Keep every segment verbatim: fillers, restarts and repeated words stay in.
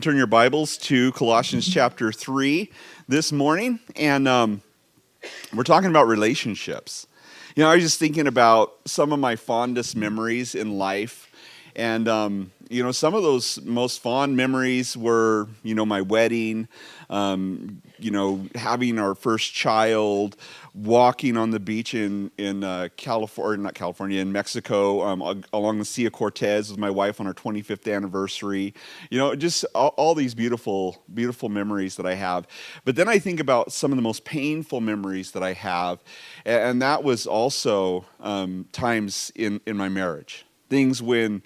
Turn your Bibles to Colossians chapter three this morning, and um, we're talking about relationships. You know, I was just thinking about some of my fondest memories in life, and um, you know, some of those most fond memories were, you know, my wedding, um, you know, having our first child, walking on the beach in in uh, California, not California, in Mexico, um, along the Sea of Cortez with my wife on our twenty-fifth anniversary. You know, just all, all these beautiful, beautiful memories that I have. But then I think about some of the most painful memories that I have, and that was also um, times in in my marriage. Things when,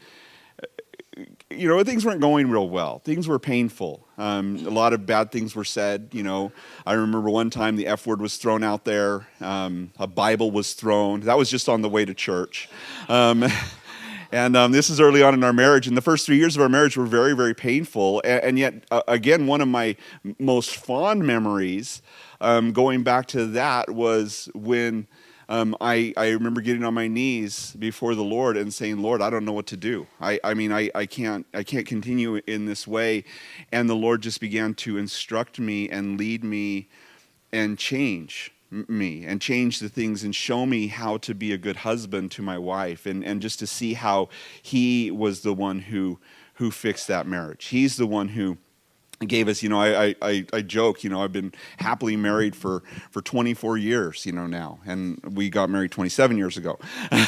you know, things weren't going real well. Things were painful. Um, a lot of bad things were said. You know, I remember one time the F word was thrown out there. Um, a Bible was thrown. That was just on the way to church. Um, and um, this is early on in our marriage. And the first three years of our marriage were very, very painful. And, and yet, uh, again, one of my most fond memories, um, going back to that, was when Um, I, I remember getting on my knees before the Lord and saying, Lord, I don't know what to do. I, I mean, I, I can't I can't continue in this way. And the Lord just began to instruct me and lead me and change me and change the things and show me how to be a good husband to my wife, and, and just to see how he was the one who who fixed that marriage. He's the one who gave us, you know, I, I, I joke, you know, I've been happily married for, for twenty-four years, you know, now, and we got married twenty-seven years ago.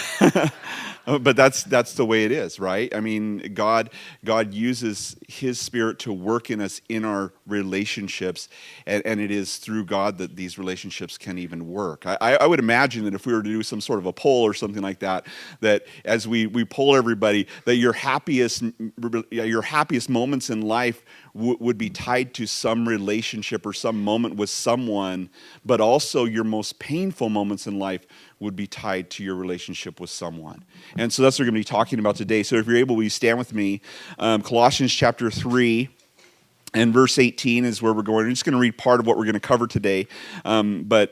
But that's that's the way it is, right? I mean, God God uses His Spirit to work in us in our relationships, and, and it is through God that these relationships can even work. I, I would imagine that if we were to do some sort of a poll or something like that, that as we, we poll everybody, that your happiest your happiest moments in life w- would be tied to some relationship or some moment with someone, but also your most painful moments in life would be tied to your relationship with someone. And so that's what we're going to be talking about today. So if you're able, will you stand with me? Um, Colossians chapter three and verse eighteen is where we're going. I'm just going to read part of what we're going to cover today. Um, but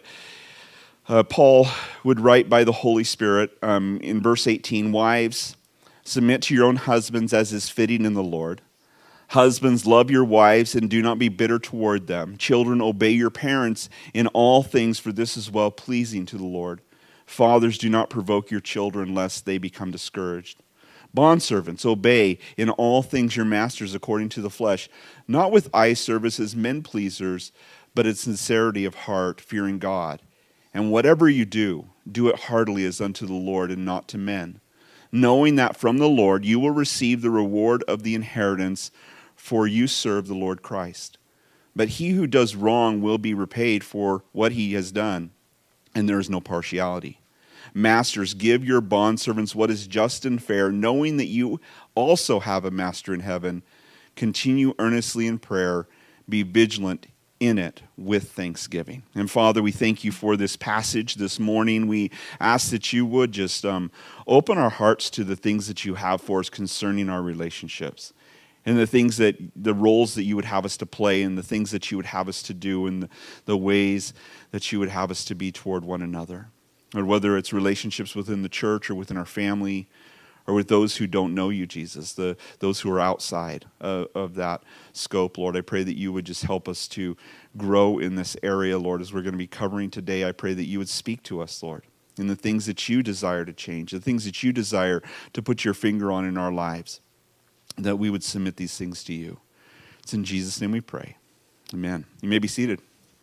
uh, Paul would write by the Holy Spirit um, in verse eighteen, wives, submit to your own husbands as is fitting in the Lord. Husbands, love your wives and do not be bitter toward them. Children, obey your parents in all things, for this is well-pleasing to the Lord. Fathers, do not provoke your children, lest they become discouraged. Bondservants, obey in all things your masters according to the flesh, not with eye service as men pleasers, but in sincerity of heart, fearing God. And whatever you do, do it heartily as unto the Lord and not to men, knowing that from the Lord you will receive the reward of the inheritance, for you serve the Lord Christ. But he who does wrong will be repaid for what he has done, and there is no partiality. Masters, give your bondservants what is just and fair, knowing that you also have a master in heaven. Continue earnestly in prayer, be vigilant in it with thanksgiving. And Father, we thank you for this passage this morning. We ask that you would just um, open our hearts to the things that you have for us concerning our relationships, and the things that, the roles that you would have us to play, and the things that you would have us to do, and the, the ways that you would have us to be toward one another. Or whether it's relationships within the church or within our family, or with those who don't know you, Jesus, the those who are outside uh, of that scope, Lord. I pray that you would just help us to grow in this area, Lord, as we're going to be covering today. I pray that you would speak to us, Lord, in the things that you desire to change, the things that you desire to put your finger on in our lives, that we would submit these things to you. It's in Jesus' name we pray. Amen. You may be seated.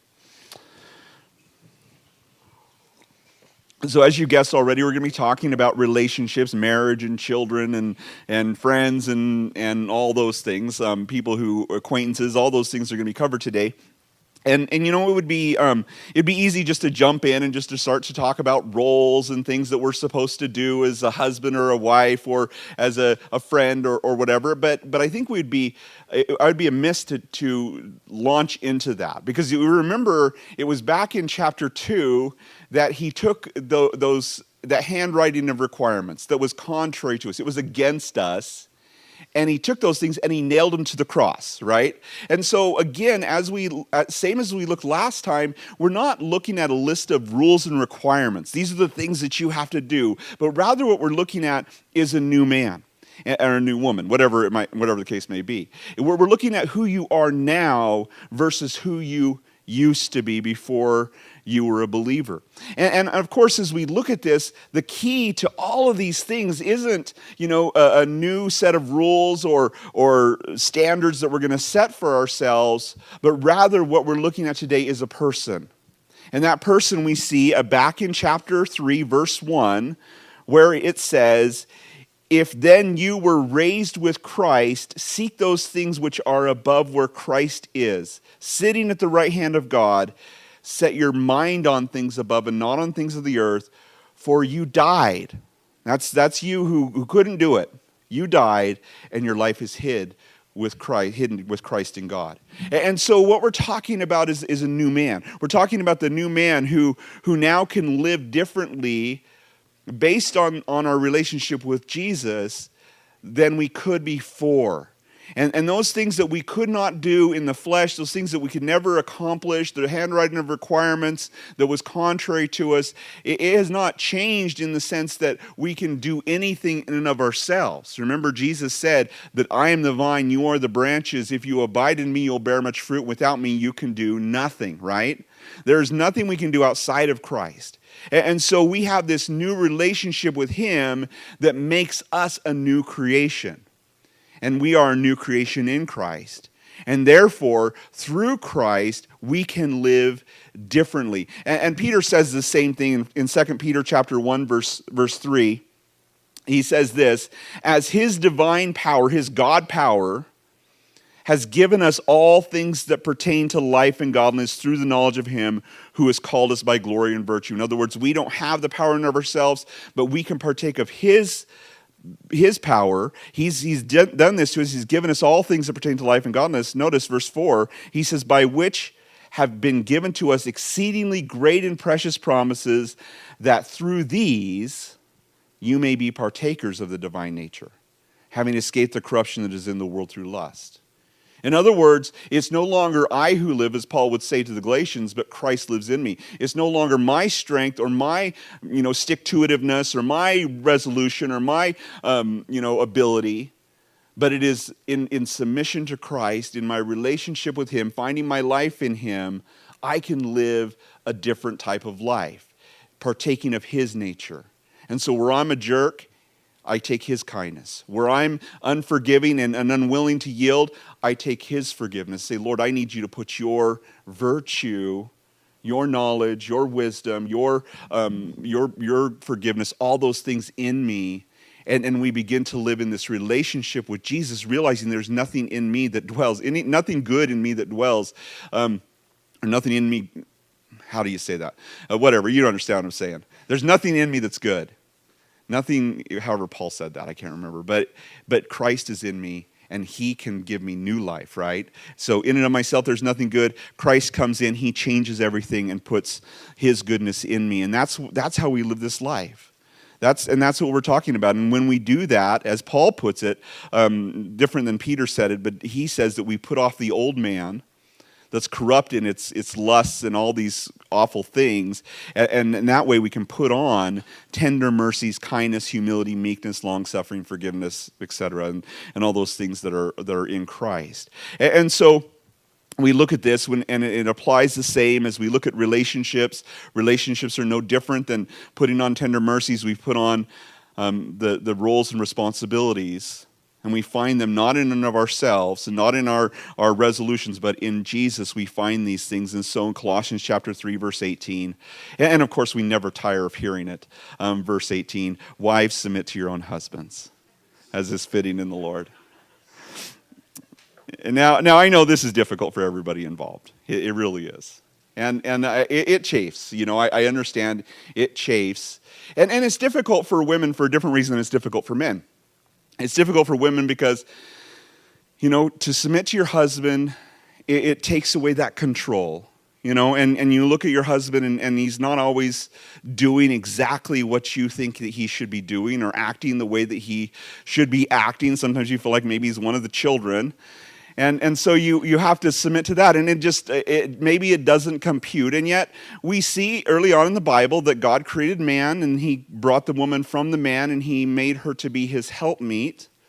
So as you guessed already, we're going to be talking about relationships, marriage, and children, and and friends, and and all those things. Um, people who acquaintances, all those things are going to be covered today. And and you know, it would be um, it'd be easy just to jump in and just to start to talk about roles and things that we're supposed to do as a husband or a wife or as a, a friend or, or whatever. But but I think we'd be I'd be amiss to to launch into that, because you remember it was back in chapter two that he took the, those that handwriting of requirements that was contrary to us. It was against us. And he took those things and he nailed them to the cross, right? And so again, as we same as we looked last time, we're not looking at a list of rules and requirements. These are the things that you have to do. But rather what we're looking at is a new man. or a new woman, whatever it might, whatever the case may be. We're, we're looking at who you are now versus who you used to be before you were a believer. And, and of course, as we look at this, the key to all of these things isn't, you know, a, a new set of rules or, or standards that we're going to set for ourselves, but rather what we're looking at today is a person. And that person we see uh, back in chapter three, verse one, where it says, "If then you were raised with Christ, seek those things which are above where Christ is, sitting at the right hand of God. Set your mind on things above and not on things of the earth, for you died." That's, that's you who, who couldn't do it. You died, and your life is hid with Christ, hidden with Christ in God. And so what we're talking about is, is a new man. We're talking about the new man who, who now can live differently based on, on our relationship with Jesus than we could before. And, and those things that we could not do in the flesh, those things that we could never accomplish, the handwriting of requirements that was contrary to us, it, it has not changed in the sense that we can do anything in and of ourselves. Remember, Jesus said that I am the vine, you are the branches. If you abide in me, you'll bear much fruit. Without me, you can do nothing, right? There's nothing we can do outside of Christ. And, and so we have this new relationship with him that makes us a new creation. And we are a new creation in Christ. And therefore, through Christ, we can live differently. And, and Peter says the same thing in, in Second Peter chapter one, verse, verse three. He says this, "As his divine power, his God power, has given us all things that pertain to life and godliness through the knowledge of him who has called us by glory and virtue." In other words, we don't have the power in of ourselves, but we can partake of his His power. He's, he's done this to us. He's given us all things that pertain to life and godliness. Notice verse four. He says, "By which have been given to us exceedingly great and precious promises, that through these you may be partakers of the divine nature, having escaped the corruption that is in the world through lust." In other words, it's no longer I who live, as Paul would say to the Galatians, but Christ lives in me. It's no longer my strength or my, you know, stick-to-itiveness or my resolution or my, um, you know, ability, but it is in, in submission to Christ, in my relationship with him, finding my life in him, I can live a different type of life, partaking of his nature. And so where I'm a jerk, I take his kindness. Where I'm unforgiving and, and unwilling to yield, I take his forgiveness. Say, Lord, I need you to put your virtue, your knowledge, your wisdom, your, um, your, your forgiveness, all those things in me. And, and we begin to live in this relationship with Jesus, realizing there's nothing in me that dwells, any, nothing good in me that dwells, um, or nothing in me, how do you say that? Uh, whatever, you don't understand what I'm saying. There's nothing in me that's good. Nothing, however Paul said that, I can't remember. But but Christ is in me, and he can give me new life, right? So in and of myself, there's nothing good. Christ comes in, he changes everything and puts his goodness in me. And that's that's how we live this life. That's and that's what we're talking about. And when we do that, as Paul puts it, um, different than Peter said it, but he says that we put off the old man that's corrupt in its its lusts and all these awful things, and, and in that way we can put on tender mercies, kindness, humility, meekness, long-suffering, forgiveness, et cetera, and, and all those things that are that are in Christ. And, and so we look at this, when, and it applies the same as we look at relationships. Relationships are no different than putting on tender mercies. We put on um, the, the roles and responsibilities, and we find them not in and of ourselves and not in our, our resolutions, but in Jesus we find these things. And so in Colossians chapter three, verse eighteen, and of course we never tire of hearing it, um, verse eighteen, "Wives, submit to your own husbands, as is fitting in the Lord." And now, now I know this is difficult for everybody involved. It, it really is. And and uh, it, it chafes. You know, I, I understand it chafes. And, and it's difficult for women for a different reason than it's difficult for men. It's difficult for women because, you know, to submit to your husband, it, it takes away that control, you know, and, and you look at your husband and, and he's not always doing exactly what you think that he should be doing or acting the way that he should be acting. Sometimes you feel like maybe he's one of the children. And and so you you have to submit to that, and it just it maybe it doesn't compute. And yet we see early on in the Bible that God created man, and he brought the woman from the man, and he made her to be his helpmeet.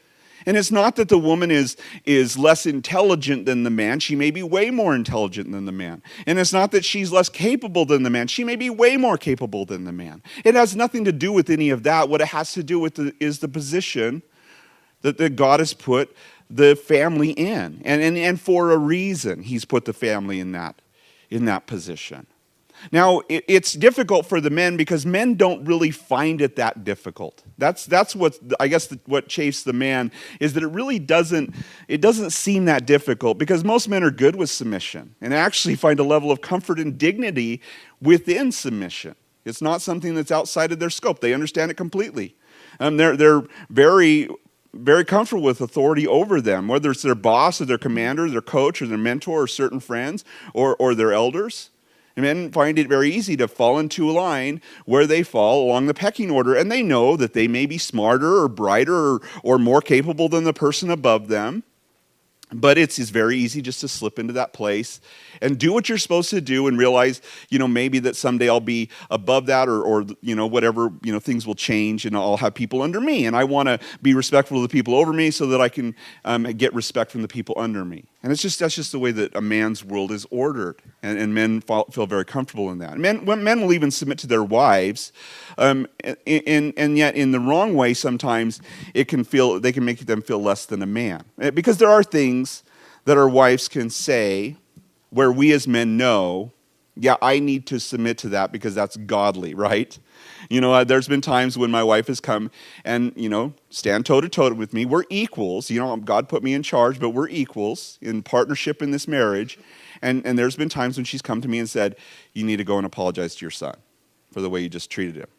And it's not that the woman is, is less intelligent than the man. She may be way more intelligent than the man. And it's not that she's less capable than the man. She may be way more capable than the man. It has nothing to do with any of that. What it has to do with the, is the position that, that God has put the family in. And, and, and for a reason, he's put the family in that, in that position. Now, it, it's difficult for the men because men don't really find it that difficult. That's that's what I guess the, what chafes the man is that it really doesn't it doesn't seem that difficult because most men are good with submission and actually find a level of comfort and dignity within submission. It's not something that's outside of their scope. They understand it completely. Um, they're they're very very comfortable with authority over them, whether it's their boss or their commander, their coach or their mentor or certain friends or or their elders. And men find it very easy to fall into a line where they fall along the pecking order, and they know that they may be smarter or brighter or, or more capable than the person above them. But it's, it's very easy just to slip into that place and do what you're supposed to do and realize, you know, maybe that someday I'll be above that or, or you know, whatever, you know, things will change and I'll have people under me. And I want to be respectful of the people over me so that I can um, get respect from the people under me. And it's just that's just the way that a man's world is ordered. And, and men fall, feel very comfortable in that. And men, men will even submit to their wives. Um, and, and, and yet in the wrong way, sometimes it can feel, they can make them feel less than a man. Because there are things that our wives can say where we as men know, yeah, I need to submit to that because that's godly, right? You know, uh, there's been times when my wife has come and, you know, stand toe-to-toe with me. We're equals. You know, God put me in charge, but we're equals in partnership in this marriage. And, and there's been times when she's come to me and said, you need to go and apologize to your son for the way you just treated him.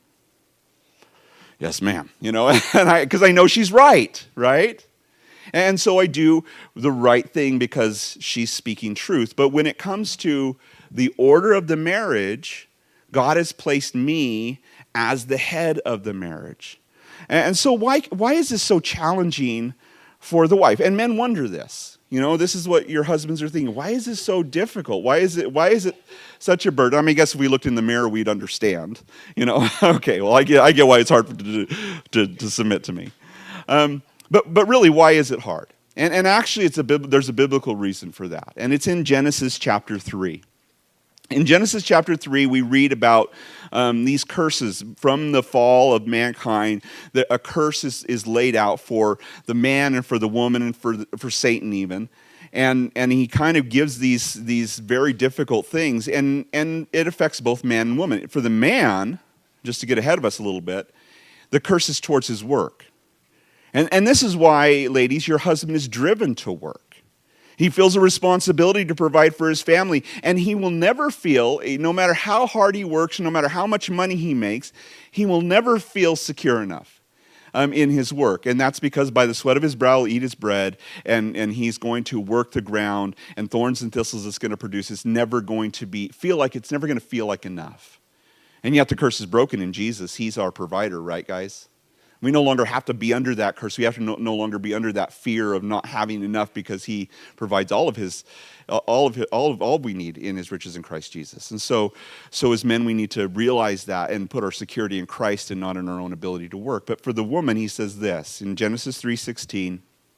Yes, ma'am. You know, and I because I know she's right, right? And so I do the right thing because she's speaking truth. But when it comes to the order of the marriage, God has placed me as the head of the marriage. And so why, why is this so challenging for the wife? And men wonder this. You know, this is what your husbands are thinking. Why is this so difficult? Why is it, why is it such a burden? I mean, I guess if we looked in the mirror, we'd understand. You know, okay, well, I get, I get why it's hard to, to, to submit to me. Um, But but really, why is it hard? And and actually, it's a there's a biblical reason for that, and it's in Genesis chapter three. In Genesis chapter three, we read about um, these curses from the fall of mankind. That a curse is, is laid out for the man and for the woman and for the, for Satan even, and and he kind of gives these these very difficult things, and and it affects both man and woman. For the man, just to get ahead of us a little bit, the curse is towards his work. And, and this is why, ladies, your husband is driven to work. He feels a responsibility to provide for his family, and he will never feel, no matter how hard he works, no matter how much money he makes, he will never feel secure enough um, in his work. And that's because by the sweat of his brow he'll eat his bread, and, and he's going to work the ground, and thorns and thistles it's going to produce. It's never going to be, feel like, it's never going to feel like enough. And yet the curse is broken in Jesus. He's our provider, right, guys? We no longer have to be under that curse. We have to no, no longer be under that fear of not having enough because he provides all of his, all of his, all of all we need in his riches in Christ Jesus. And so, so as men, we need to realize that and put our security in Christ and not in our own ability to work. But for the woman, he says this in Genesis three sixteen.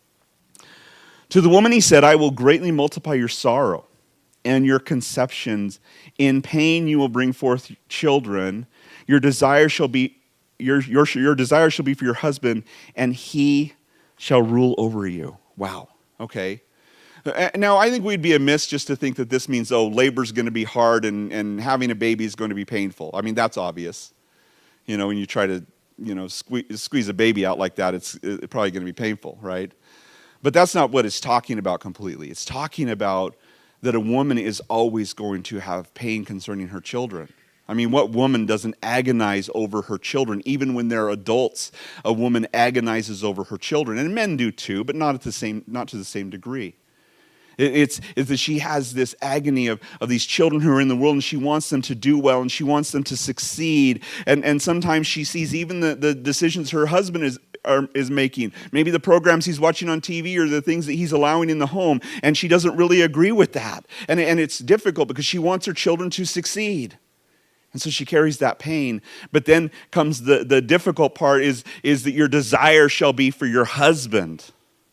To the woman he said, I will greatly multiply your sorrow and your conceptions. In pain you will bring forth children. Your desire shall be Your, your, your desire shall be for your husband, and he shall rule over you. Wow. Okay. Now, I think we'd be amiss just to think that this means, oh, labor's going to be hard and, and having a baby is going to be painful. I mean, that's obvious. You know, when you try to, you know, squeeze, squeeze a baby out like that, it's, it's probably going to be painful, right? But that's not what it's talking about completely. It's talking about that a woman is always going to have pain concerning her children. I mean, what woman doesn't agonize over her children? Even when they're adults, a woman agonizes over her children. And men do too, but not at the same, not to the same degree. It, it's, it's that she has this agony of, of these children who are in the world, and she wants them to do well, and she wants them to succeed. And, and sometimes she sees even the, the decisions her husband is, are, is making. Maybe the programs he's watching on T V or the things that he's allowing in the home, and she doesn't really agree with that. And, and it's difficult because she wants her children to succeed. And so she carries that pain. But then comes the, the difficult part is, is that your desire shall be for your husband.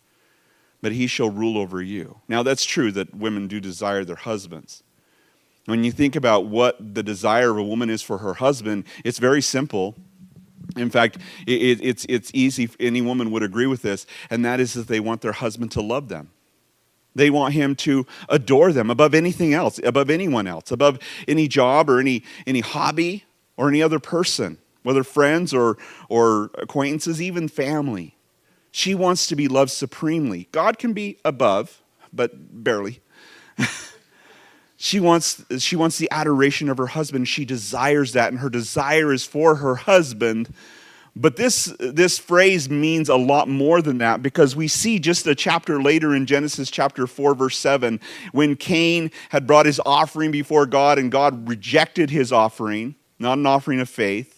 but he shall rule over you. Now, that's true that women do desire their husbands. When you think about what the desire of a woman is for her husband, it's very simple. In fact, it, it's, it's easy. Any woman would agree with this, and that is that they want their husband to love them. They want him to adore them above anything else, above anyone else, above any job or any, any hobby or any other person, whether friends or, or acquaintances, even family. She wants to be loved supremely. God can be above, but barely. She wants, she wants the adoration of her husband. She desires that, and her desire is for her husband. But this, this phrase means a lot more than that, because we see just a chapter later in Genesis chapter four, verse seven, when Cain had brought his offering before God, and God rejected his offering, not an offering of faith.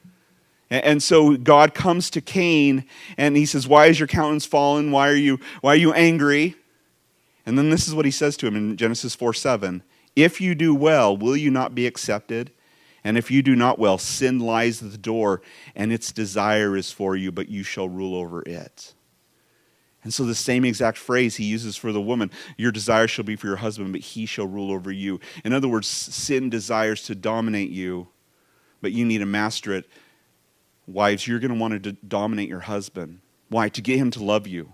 And so God comes to Cain and he says, why is your countenance fallen? Why are you, why are you angry? And then this is what he says to him in Genesis four seven. If you do well, will you not be accepted? And if you do not well, sin lies at the door, and its desire is for you, but you shall rule over it. And so the same exact phrase he uses for the woman, your desire shall be for your husband, but he shall rule over you. In other words, sin desires to dominate you, but you need to master it. Wives, you're going to want to dominate your husband. Why? To get him to love you.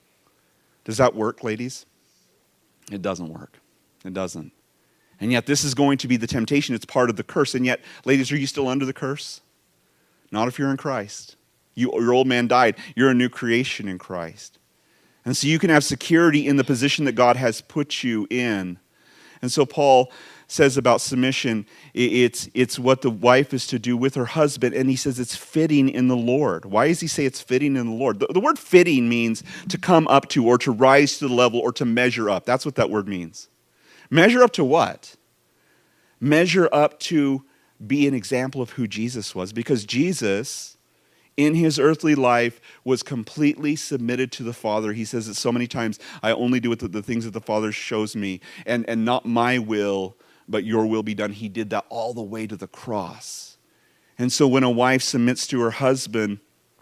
Does that work, ladies? It doesn't work. It doesn't. And yet this is going to be the temptation. It's part of the curse. And yet, ladies, are you still under the curse? Not if you're in Christ. You, your old man died. You're a new creation in Christ. And so you can have security in the position that God has put you in. And so Paul says about submission, it's, it's what the wife is to do with her husband. And he says it's fitting in the Lord. Why does he say it's fitting in the Lord? The, the word fitting means to come up to, or to rise to the level, or to measure up. That's what that word means. Measure up to what? Measure up to be an example of who Jesus was. Because Jesus, in his earthly life, was completely submitted to the Father. He says it so many times, I only do the, the things that the Father shows me, and, and not my will, but your will be done. He did that all the way to the cross. And so when a wife submits to her husband,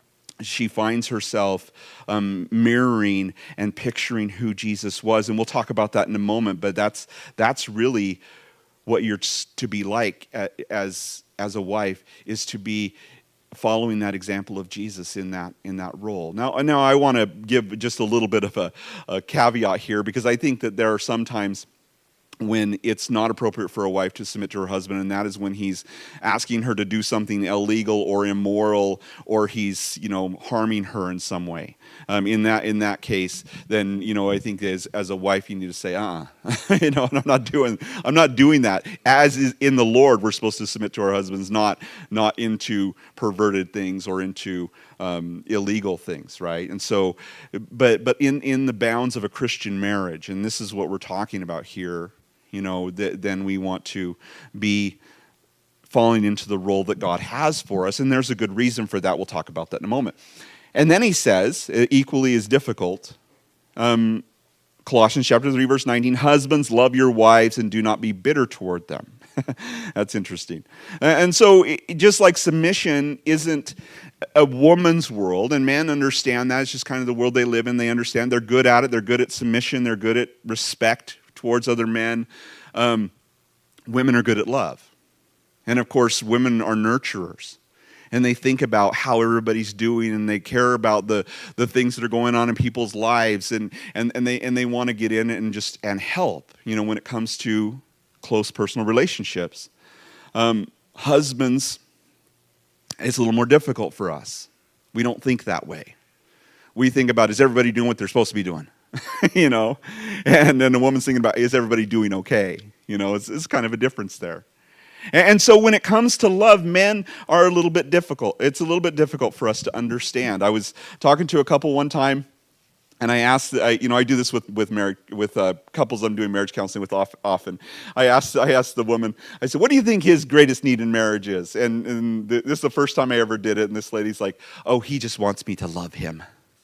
she finds herself um, mirroring and picturing who Jesus was. And we'll talk about that in a moment, but that's that's really what you're to be like as, as a wife, is to be following that example of Jesus in that in that role. Now, now I want to give just a little bit of a, a caveat here, because I think that there are sometimes when it's not appropriate for a wife to submit to her husband, and that is when he's asking her to do something illegal or immoral, or he's, you know, harming her in some way. Um, in that in that case, then, you know, I think as as a wife, you need to say, uh, you know, I'm not doing I'm not doing that. As is in the Lord, we're supposed to submit to our husbands, not not into perverted things or into um, illegal things, right? And so, but but in in the bounds of a Christian marriage, and this is what we're talking about here. You know, th- then we want to be falling into the role that God has for us. And there's a good reason for that. We'll talk about that in a moment. And then he says, equally as difficult, um, Colossians chapter three, verse nineteen, husbands, love your wives and do not be bitter toward them. That's interesting. And so it, just like submission isn't a woman's world, and men understand that. It's just kind of the world they live in. They understand. They're good at it. They're good at submission. They're good at respect towards other men. Um, women are good at love. And of course, women are nurturers. And they think about how everybody's doing, and they care about the, the things that are going on in people's lives, and, and, and they and they want to get in and just and help, you know, when it comes to close personal relationships. Um, husbands, it's a little more difficult for us. We don't think that way. We think about, is everybody doing what they're supposed to be doing? You know, and then the woman's thinking about, is everybody doing okay? You know, it's, it's kind of a difference there. And, and so when it comes to love, men are a little bit difficult. It's a little bit difficult for us to understand. I was talking to a couple one time, and I asked, I, you know, I do this with with marriage, with uh, couples I'm doing marriage counseling with often. I asked, I asked the woman, I said, what do you think his greatest need in marriage is? And, and this is the first time I ever did it, and this lady's like, oh, he just wants me to love him.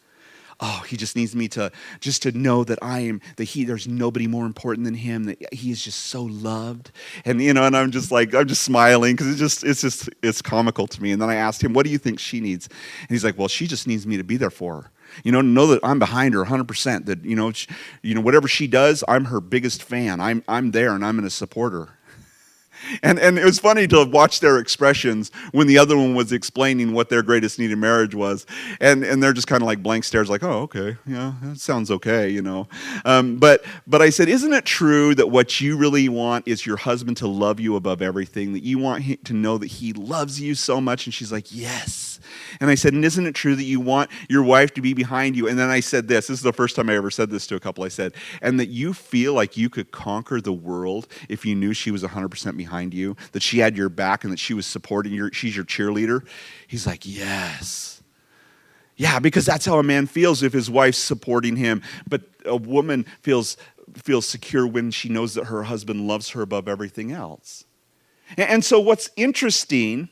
Oh, he just needs me to, just to know that I am, that he, there's nobody more important than him, that he is just so loved. And, you know, and I'm just like, I'm just smiling, because it's just, it's just, it's comical to me. And then I asked him, what do you think she needs? And he's like, well, she just needs me to be there for her. You know, know that I'm behind her one hundred percent. That, you know, she, you know, whatever she does, I'm her biggest fan. I'm I'm there and I'm going to support her. And and it was funny to watch their expressions when the other one was explaining what their greatest need in marriage was. And and they're just kind of like blank stares like, oh, okay, yeah, that sounds okay, you know. Um, but but I said, isn't it true that what you really want is your husband to love you above everything, that you want him to know that he loves you so much? And she's like, yes. And I said, and isn't it true that you want your wife to be behind you? And then I said this, this is the first time I ever said this to a couple. I said, and that you feel like you could conquer the world if you knew she was one hundred percent behind you, that she had your back and that she was supporting you, she's your cheerleader? He's like, yes. Yeah, because that's how a man feels if his wife's supporting him. But a woman feels, feels secure when she knows that her husband loves her above everything else. And, and so what's interesting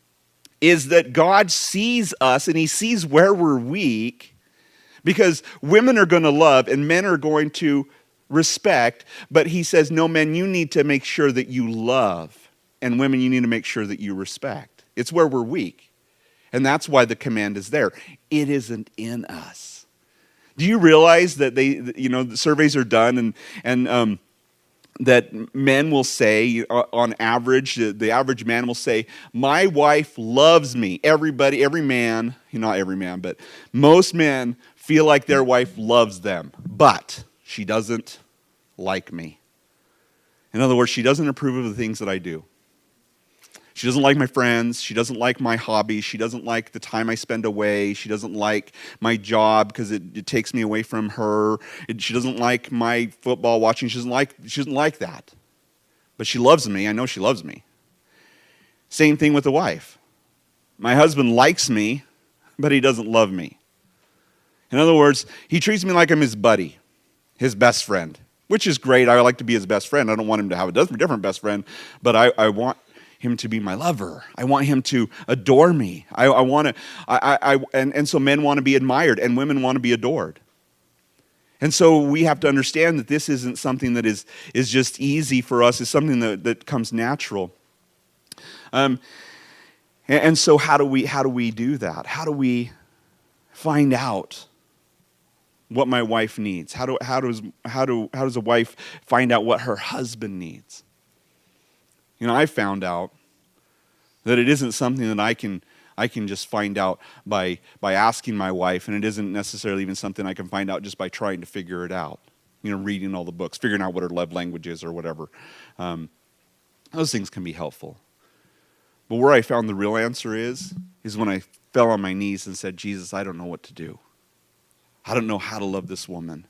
is that God sees us and he sees where we're weak, because women are going to love and men are going to respect, but he says, no, men, you need to make sure that you love, and women, you need to make sure that you respect. It's where we're weak, and that's why the command is there. It isn't in us. Do you realize that they, you know, the surveys are done and, and, um, that men will say, on average, the average man will say, my wife loves me. Everybody, every man, not every man, but most men feel like their wife loves them, but she doesn't like me. In other words, she doesn't approve of the things that I do. She doesn't like my friends. She doesn't like my hobbies. She doesn't like the time I spend away. She doesn't like my job because it, it takes me away from her. It, she doesn't like my football watching. She doesn't like, she doesn't like that. But she loves me. I know she loves me. Same thing with the wife. My husband likes me, but he doesn't love me. In other words, he treats me like I'm his buddy, his best friend, which is great. I like to be his best friend. I don't want him to have a different best friend, but I, I want him to be my lover. I want him to adore me. I, I want to, I, I, and, and so men want to be admired and women want to be adored. And so we have to understand that this isn't something that is, is just easy for us. It's something that, that comes natural. Um, and, and so how do we, how do we do that? How do we find out what my wife needs? How do, how does, how do, how does a wife find out what her husband needs? You know, I found out that it isn't something that I can I can just find out by by asking my wife, and it isn't necessarily even something I can find out just by trying to figure it out. You know, reading all the books, figuring out what her love language is or whatever. Um, those things can be helpful. But where I found the real answer is, is when I fell on my knees and said, Jesus, I don't know what to do. I don't know how to love this woman.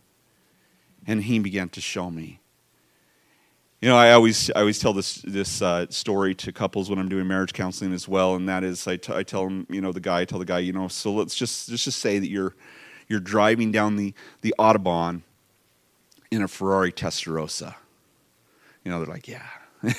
And he began to show me. You know, I always I always tell this this uh, story to couples when I'm doing marriage counseling as well, and that is I, t- I tell them, you know, the guy, I tell the guy, you know, so let's just let's just say that you're you're driving down the the Autobahn in a Ferrari Testarossa. You know, they're like, yeah.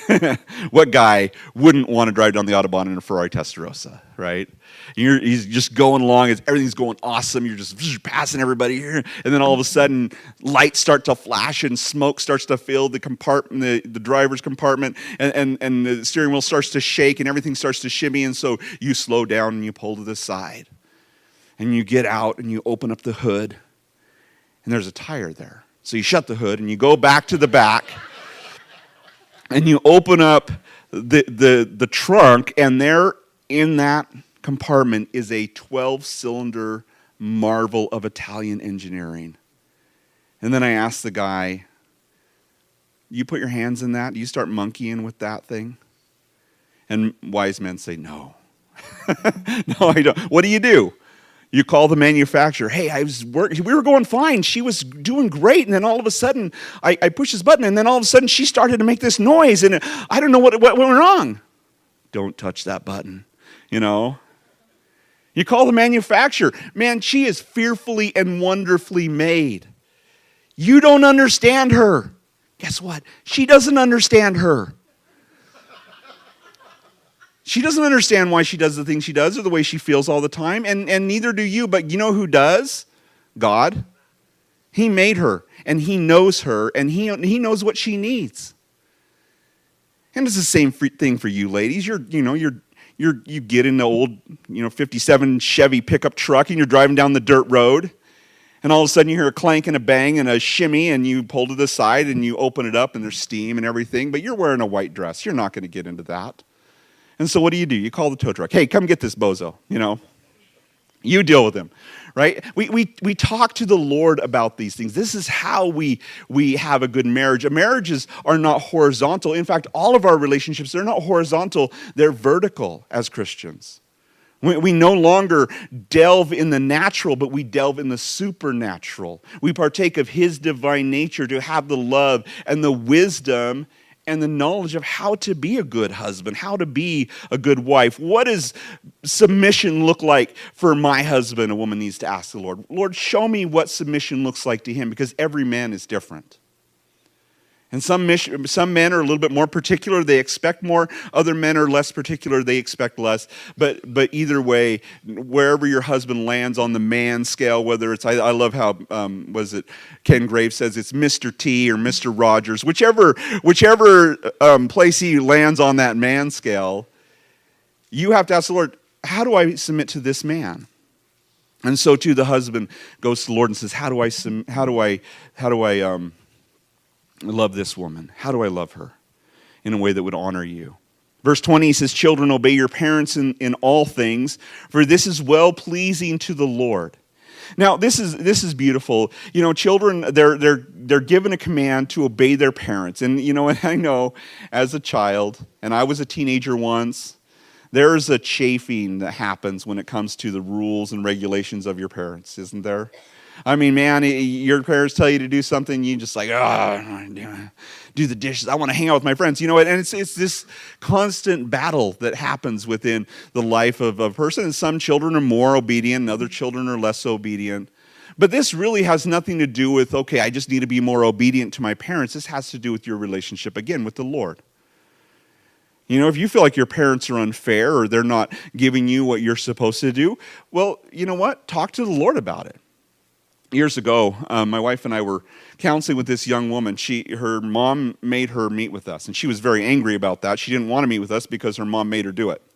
What guy wouldn't want to drive down the Autobahn in a Ferrari Testarossa, right? You're, he's just going along, it's, everything's going awesome, you're just passing everybody here, and then all of a sudden, lights start to flash and smoke starts to fill the compartment, the, the driver's compartment, and, and, and the steering wheel starts to shake and everything starts to shimmy, and so you slow down and you pull to the side. And you get out and you open up the hood, and there's a tire there. So you shut the hood and you go back to the back, and you open up the, the, the trunk, and there in that compartment is a twelve-cylinder marvel of Italian engineering. And then I asked the guy, you put your hands in that? Do you start monkeying with that thing? And wise men say, no. No, I don't. What do you do? You call the manufacturer. Hey, I was working. We were going fine. She was doing great, and then all of a sudden, I, I pushed this button, and then all of a sudden, she started to make this noise, and I don't know what, what went wrong. Don't touch that button, you know. You call the manufacturer. Man, she is fearfully and wonderfully made. You don't understand her. Guess what? She doesn't understand her. She doesn't understand why she does the things she does or the way she feels all the time, and, and neither do you. But you know who does? God. He made her, and he knows her, and he, he knows what she needs. And it's the same thing for you ladies. You're, you know, you're, you're, you get in the old, you know, fifty-seven Chevy pickup truck, and you're driving down the dirt road, And all of a sudden you hear a clank and a bang and a shimmy, and you pull to the side and you open it up and there's steam and everything, but you're wearing a white dress. You're not going to get into that. And so what do you do? You call the tow truck. Hey, come get this bozo, you know. You deal with him, right? We, we, we talk to the Lord about these things. This is how we, we have a good marriage. Marriages are not horizontal. In fact, all of our relationships, they're not horizontal. They're vertical as Christians. We, we no longer delve in the natural, but we delve in the supernatural. We partake of his divine nature to have the love and the wisdom and the knowledge of how to be a good husband, how to be a good wife. What does submission look like for my husband? A woman needs to ask the Lord. Lord, show me what submission looks like to him, because every man is different. And some, mission, some men are a little bit more particular. They expect more. Other men are less particular. They expect less. But but either way, wherever your husband lands on the man scale, whether it's, I, I love how, um, was it, Ken Graves says it's Mister T or Mister Rogers. Whichever, whichever um, place he lands on that man scale, you have to ask the Lord, how do I submit to this man? And so too, the husband goes to the Lord and says, how do I, how do I, how do I, um, love this woman? How do I love her in a way that would honor you? Verse twenty, he says, children, obey your parents in, in all things, for this is well-pleasing to the Lord. Now, this is this is beautiful. You know, children, they're they're they're given a command to obey their parents. And you know, and I know as a child, and I was a teenager once, there's a chafing that happens when it comes to the rules and regulations of your parents, isn't there? I mean, man, your parents tell you to do something, you just like, oh, do the dishes. I want to hang out with my friends. You know what? And it's it's this constant battle that happens within the life of a person. And some children are more obedient, and other children are less obedient. But this really has nothing to do with, okay, I just need to be more obedient to my parents. This has to do with your relationship, again, with the Lord. You know, if you feel like your parents are unfair or they're not giving you what you're supposed to do, well, you know what? Talk to the Lord about it. Years ago, um, my wife and I were counseling with this young woman. She, her mom made her meet with us, and she was very angry about that. She didn't want to meet with us because her mom made her do it.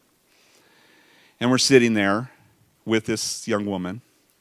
And we're sitting there with this young woman,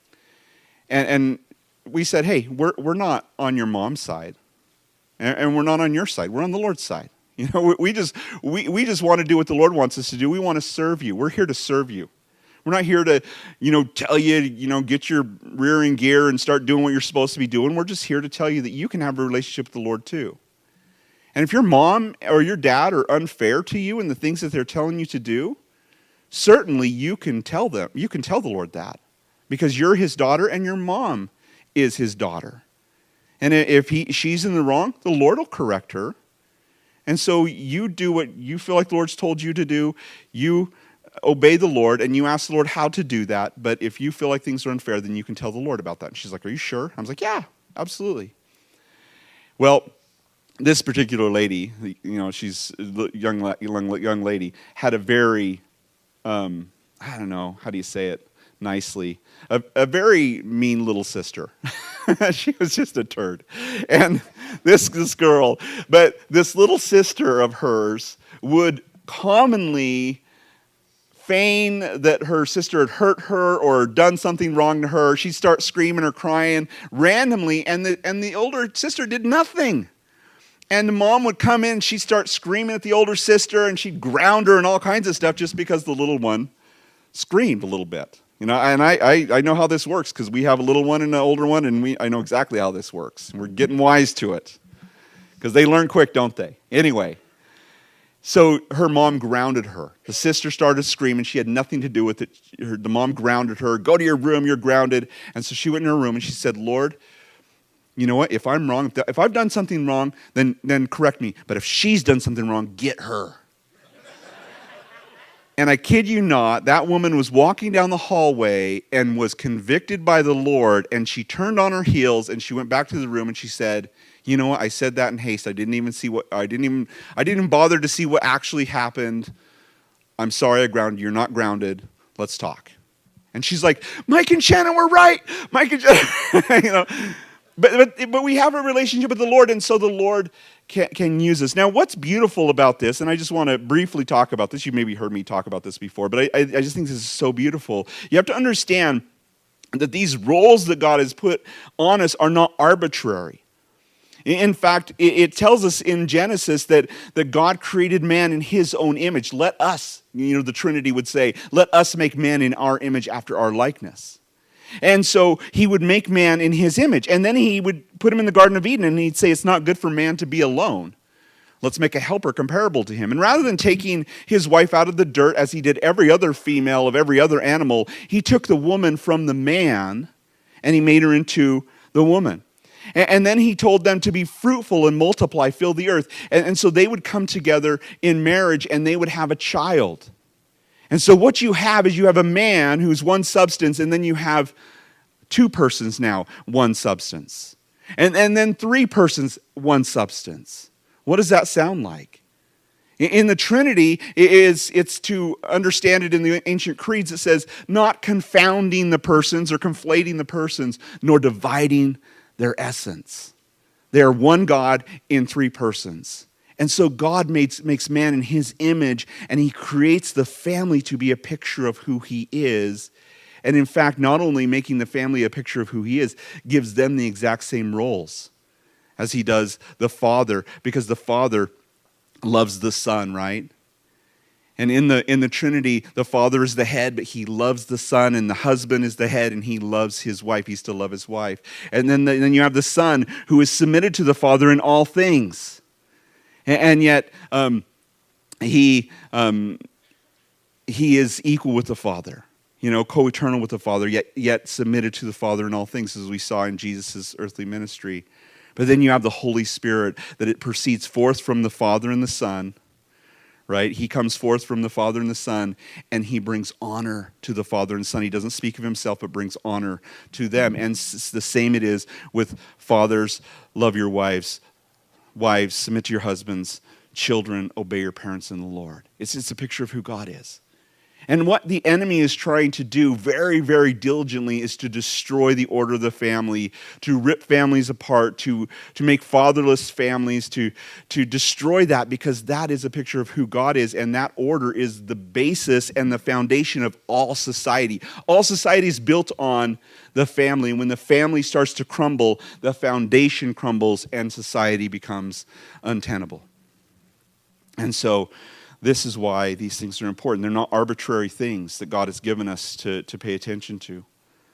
and, and we said, hey, we're, we're not on your mom's side, and, and we're not on your side. We're on the Lord's side. You know, we, we just we, we just want to do what the Lord wants us to do. We want to serve you. We're here to serve you. We're not here to, you know, tell you, you know, get your rear in gear and start doing what you're supposed to be doing. We're just here to tell you that you can have a relationship with the Lord too. And if your mom or your dad are unfair to you in the things that they're telling you to do, certainly you can tell them, you can tell the Lord that, because you're his daughter and your mom is his daughter. And if he, she's in the wrong, the Lord will correct her. And so you do what you feel like the Lord's told you to do. You obey the Lord, and you ask the Lord how to do that. But if you feel like things are unfair, then you can tell the Lord about that. And she's like, are you sure? I was like, yeah, absolutely. Well, this particular lady, you know, she's a young, young, young lady, had a very, um, I don't know, how do you say it nicely, a, a very mean little sister. She was just a turd. And this, this girl, but this little sister of hers would commonly feign that her sister had hurt her or done something wrong to her. She'd start screaming or crying randomly, and the, and the older sister did nothing. And the mom would come in, she'd start screaming at the older sister, and she'd ground her and all kinds of stuff just because the little one screamed a little bit. You know, and I, I, I know how this works because we have a little one and an older one, and we I know exactly how this works. We're getting wise to it because they learn quick, don't they? Anyway. So her mom grounded her. The sister started screaming. She had nothing to do with it. Her, the mom grounded her. Go to your room. You're grounded. And so she went in her room and she said, Lord, you know what? If I'm wrong, if, if I've done something wrong, then, then correct me. But if she's done something wrong, get her. And I kid you not, that woman was walking down the hallway and was convicted by the Lord. And she turned on her heels and she went back to the room and she said, you know what? I said that in haste. I didn't even see what I didn't even I didn't even bother to see what actually happened. I'm sorry I grounded you. You're not grounded. Let's talk. And she's like, Mike and Shannon were right. Mike and Shannon, you know. But, but but we have a relationship with the Lord, and so the Lord can, can use us. Now, what's beautiful about this, and I just want to briefly talk about this. You maybe heard me talk about this before, but I, I, I just think this is so beautiful. You have to understand that these roles that God has put on us are not arbitrary. In fact, it tells us in Genesis that, that God created man in his own image. Let us, you know, the Trinity would say, let us make man in our image after our likeness. And so he would make man in his image. And then he would put him in the Garden of Eden and he'd say, it's not good for man to be alone. Let's make a helper comparable to him. And rather than taking his wife out of the dirt as he did every other female of every other animal, he took the woman from the man and he made her into the woman. And, and then he told them to be fruitful and multiply, fill the earth. And, and so they would come together in marriage and they would have a child. And so what you have is you have a man who's one substance, and then you have two persons now, one substance. And, and then three persons, one substance. What does that sound like? In the Trinity, it is, it's to understand it in the ancient creeds, it says, not confounding the persons or conflating the persons, nor dividing their essence. They are one God in three persons. And so God makes, makes man in his image, and he creates the family to be a picture of who he is. And in fact, not only making the family a picture of who he is, gives them the exact same roles as he does the Father, because the Father loves the Son, right? And in the in the Trinity, the Father is the head, but he loves the Son, and the husband is the head, and he loves his wife. He's to love his wife. And then, the, then you have the Son, who is submitted to the Father in all things. And, and yet, um, he um, he is equal with the Father. You know, co-eternal with the Father, yet yet submitted to the Father in all things, as we saw in Jesus' earthly ministry. But then you have the Holy Spirit, that it proceeds forth from the Father and the Son, right? He comes forth from the Father and the Son, and he brings honor to the Father and the Son. He doesn't speak of himself, but brings honor to them. And it's the same it is with fathers, love your wives. Wives, submit to your husbands. Children, obey your parents in the Lord. It's, it's a picture of who God is. And what the enemy is trying to do very, very diligently is to destroy the order of the family, to rip families apart, to, to make fatherless families, to, to destroy that, because that is a picture of who God is, and that order is the basis and the foundation of all society. All society is built on the family, and when the family starts to crumble, the foundation crumbles and society becomes untenable. And so, this is why these things are important. They're not arbitrary things that God has given us to, to pay attention to.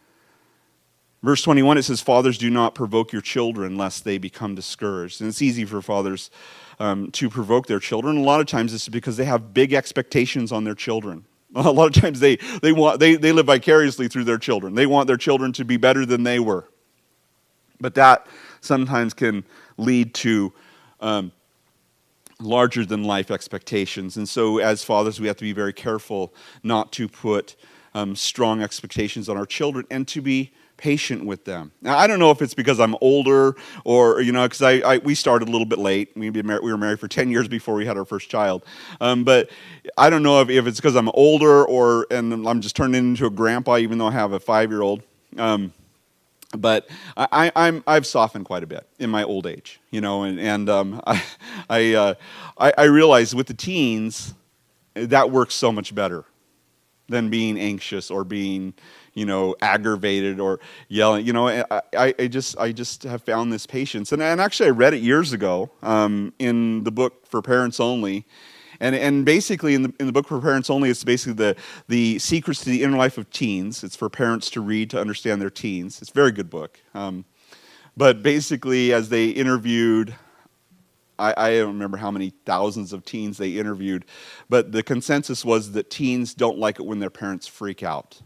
Verse twenty-one, it says, fathers, do not provoke your children lest they become discouraged. And it's easy for fathers um, to provoke their children. A lot of times it's because they have big expectations on their children. A lot of times they, they, want, they, they live vicariously through their children. They want their children to be better than they were. But that sometimes can lead to Um, larger than life expectations. And so as fathers, we have to be very careful not to put um, strong expectations on our children, and to be patient with them. Now, I don't know if it's because I'm older, or, you know, because I, I we started a little bit late. We, we were married for ten years before we had our first child. Um, but I don't know if, if it's because I'm older, or and I'm just turning into a grandpa, even though I have a five-year-old. Um, But I, I'm, I've softened quite a bit in my old age, you know, and, and um, I, I, uh, I, I realize with the teens, that works so much better than being anxious or being, you know, aggravated or yelling. You know, I, I, I just, I just have found this patience, and, and actually I read it years ago um, in the book For Parents Only. And and basically in the in the book For Parents Only, it's basically the, the secrets to the inner life of teens. It's for parents to read to understand their teens. It's a very good book. Um, but basically, as they interviewed, I, I don't remember how many thousands of teens they interviewed, but the consensus was that teens don't like it when their parents freak out.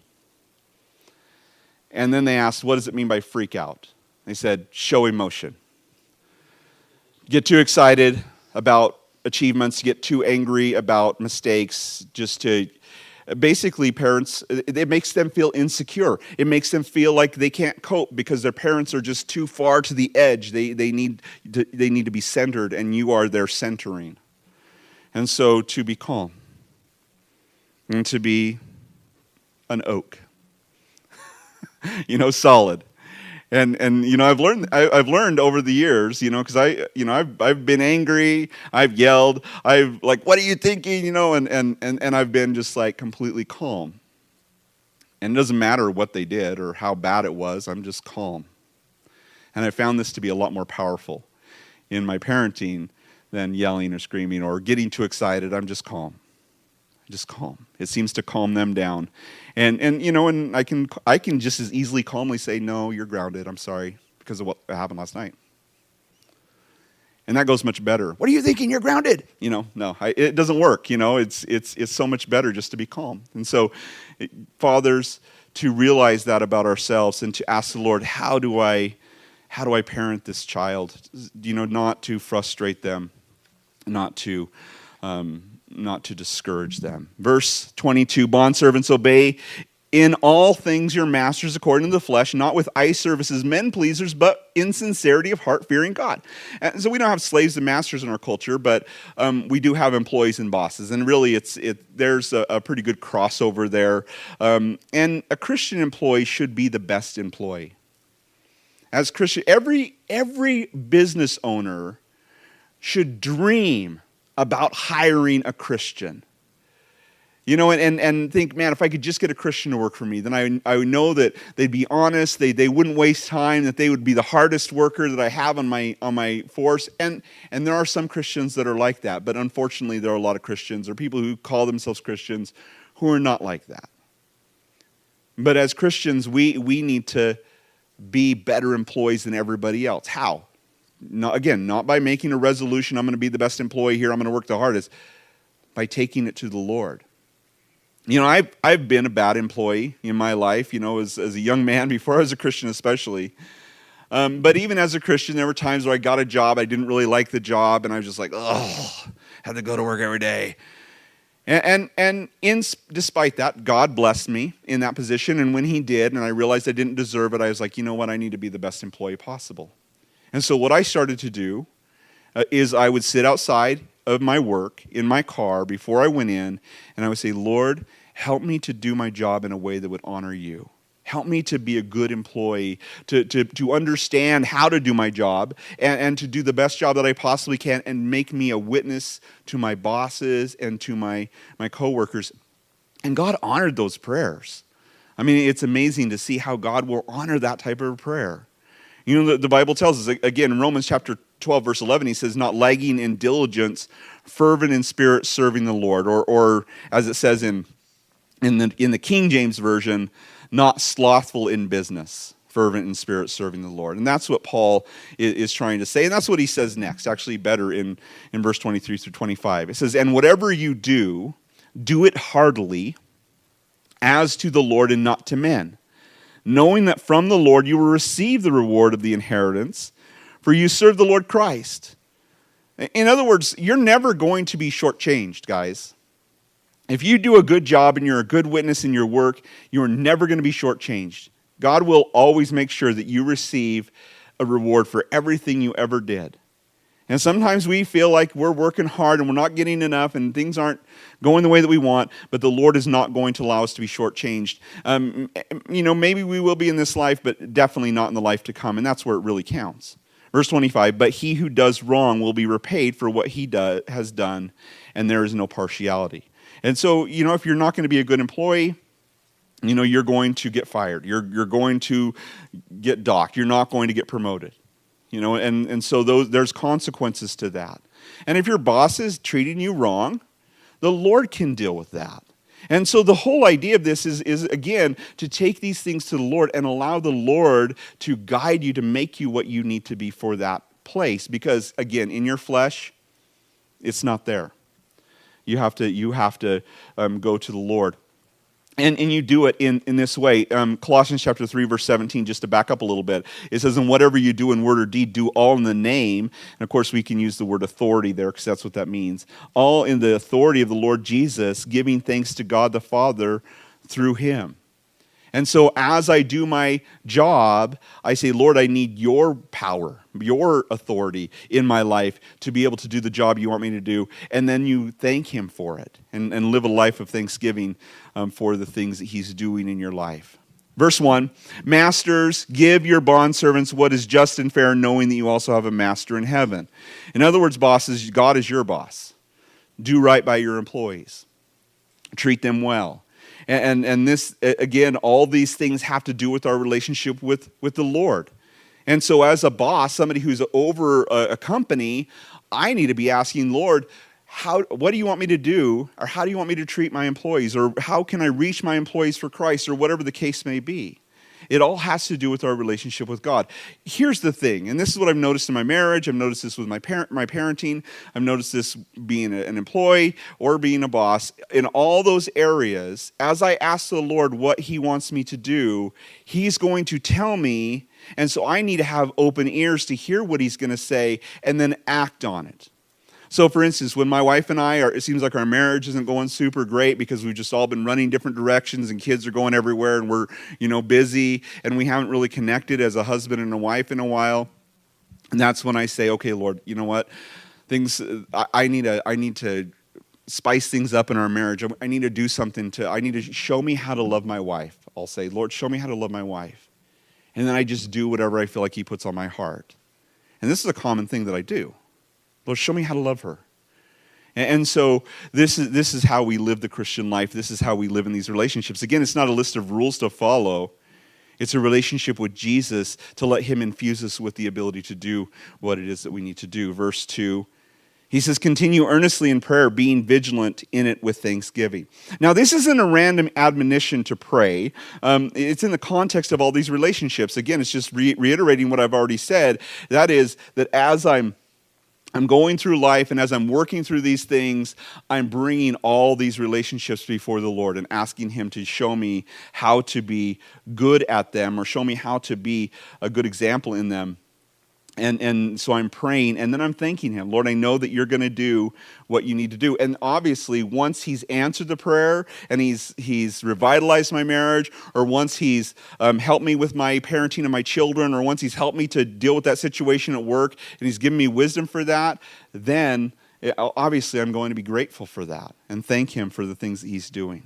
And then they asked, what does it mean by freak out? They said, show emotion. Get too excited about achievements, get too angry about mistakes, just to, basically parents, it makes them feel insecure. It makes them feel like they can't cope because their parents are just too far to the edge. They, they, need, to, they need to be centered, and you are their centering. And so to be calm, and to be an oak, you know, solid. And and you know, I've learned I, I've learned over the years, you know, because I you know I've I've been angry, I've yelled, I've like, what are you thinking, you know, and and and and I've been just like completely calm. And it doesn't matter what they did or how bad it was, I'm just calm. And I found this to be a lot more powerful in my parenting than yelling or screaming or getting too excited. I'm just calm. Just calm. It seems to calm them down. And and you know, and I can I can just as easily calmly say, no, you're grounded. I'm sorry because of what happened last night. And that goes much better. What are you thinking? You're grounded. You know, no, I, it doesn't work. You know, it's it's it's so much better just to be calm. And so, it, fathers, to realize that about ourselves and to ask the Lord, how do I, how do I parent this child? You know, not to frustrate them, not to, um, not to discourage them. Verse twenty-two: Bondservants, obey in all things your masters according to the flesh, not with eye service as men pleasers, but in sincerity of heart, fearing God. And so we don't have slaves and masters in our culture, but um, we do have employees and bosses. And really, it's it. there's a, a pretty good crossover there. Um, and a Christian employee should be the best employee. As Christian, every every business owner should dream about hiring a Christian. You know, and, and, and think, man, if I could just get a Christian to work for me, then I, I would know that they'd be honest, they, they wouldn't waste time, that they would be the hardest worker that I have on my on my force. And, and there are some Christians that are like that, but unfortunately there are a lot of Christians or people who call themselves Christians who are not like that. But as Christians, we, we need to be better employees than everybody else. How? Not, again, not by making a resolution, I'm going to be the best employee here, I'm going to work the hardest, by taking it to the Lord. You know, I've, I've been a bad employee in my life, you know, as, as a young man, before I was a Christian especially. Um, but even as a Christian, there were times where I got a job, I didn't really like the job, and I was just like, oh, had to go to work every day. And and, and in, despite that, God blessed me in that position, and when he did, and I realized I didn't deserve it, I was like, you know what, I need to be the best employee possible. And so what I started to do uh, is I would sit outside of my work in my car before I went in, and I would say, Lord, help me to do my job in a way that would honor you. Help me to be a good employee, to, to, to understand how to do my job, and, and to do the best job that I possibly can, and make me a witness to my bosses and to my, my coworkers. And God honored those prayers. I mean, it's amazing to see how God will honor that type of prayer. You know, the, the Bible tells us, again, in Romans chapter twelve, verse eleven, he says, not lagging in diligence, fervent in spirit, serving the Lord. Or, or as it says in, in, the, in the King James Version, not slothful in business, fervent in spirit, serving the Lord. And that's what Paul is, is trying to say. And that's what he says next, actually better in, in verse twenty-three through twenty-five. It says, and whatever you do, do it heartily, as to the Lord and not to men, knowing that from the Lord you will receive the reward of the inheritance, for you serve the Lord Christ. In other words, you're never going to be shortchanged, guys. If you do a good job and you're a good witness in your work, you're never going to be shortchanged. God will always make sure that you receive a reward for everything you ever did. And sometimes we feel like we're working hard and we're not getting enough and things aren't going the way that we want, but the Lord is not going to allow us to be shortchanged. Um, you know, maybe we will be in this life, but definitely not in the life to come, and that's where it really counts. Verse twenty-five, but he who does wrong will be repaid for what he do, has done, and there is no partiality. And so, you know, if you're not going to be a good employee, you know, you're going to get fired. You're, you're going to get docked. You're not going to get promoted. You know, and, and so those, there's consequences to that. And if your boss is treating you wrong, the Lord can deal with that. And so the whole idea of this is, is, again, to take these things to the Lord and allow the Lord to guide you to make you what you need to be for that place. Because, again, in your flesh, it's not there. You have to, you have to um, go to the Lord. And, and you do it in, in this way. Um, Colossians chapter three, verse seventeen, just to back up a little bit. It says, and whatever you do in word or deed, do all in the name. And of course, we can use the word authority there because that's what that means. All in the authority of the Lord Jesus, giving thanks to God the Father through him. And so as I do my job, I say, Lord, I need your power, your authority in my life to be able to do the job you want me to do. And then you thank him for it and, and live a life of thanksgiving um, for the things that he's doing in your life. Verse one, masters, give your bondservants what is just and fair, knowing that you also have a master in heaven. In other words, bosses, God is your boss. Do right by your employees. Treat them well. And, and this, again, all these things have to do with our relationship with, with the Lord. And so as a boss, somebody who's over a, a company, I need to be asking, Lord, how, what do you want me to do? Or how do you want me to treat my employees? Or how can I reach my employees for Christ? Or whatever the case may be. It all has to do with our relationship with God. Here's the thing, and this is what I've noticed in my marriage. I've noticed this with my parent, my parenting. I've noticed this being an employee or being a boss. In all those areas, as I ask the Lord what he wants me to do, he's going to tell me, and so I need to have open ears to hear what he's going to say and then act on it. So for instance, when my wife and I, are, it seems like our marriage isn't going super great because we've just all been running different directions and kids are going everywhere and we're, you know, busy and we haven't really connected as a husband and a wife in a while. And that's when I say, okay, Lord, you know what? Things, I, I need to, I need to spice things up in our marriage. I need to do something to, I need to show me how to love my wife. I'll say, Lord, show me how to love my wife. And then I just do whatever I feel like he puts on my heart. And this is a common thing that I do. Lord, show me how to love her. And so this is this is how we live the Christian life. This is how we live in these relationships. Again, it's not a list of rules to follow. It's a relationship with Jesus to let him infuse us with the ability to do what it is that we need to do. Verse two, he says, continue earnestly in prayer, being vigilant in it with thanksgiving. Now, this isn't a random admonition to pray. Um, it's in the context of all these relationships. Again, it's just re- reiterating what I've already said. That is, that as I'm I'm going through life, and as I'm working through these things, I'm bringing all these relationships before the Lord and asking him to show me how to be good at them or show me how to be a good example in them. And and so I'm praying, and then I'm thanking him. Lord, I know that you're going to do what you need to do. And obviously, once he's answered the prayer, and he's he's revitalized my marriage, or once he's um, helped me with my parenting and my children, or once he's helped me to deal with that situation at work, and he's given me wisdom for that, then it, obviously I'm going to be grateful for that and thank him for the things that he's doing.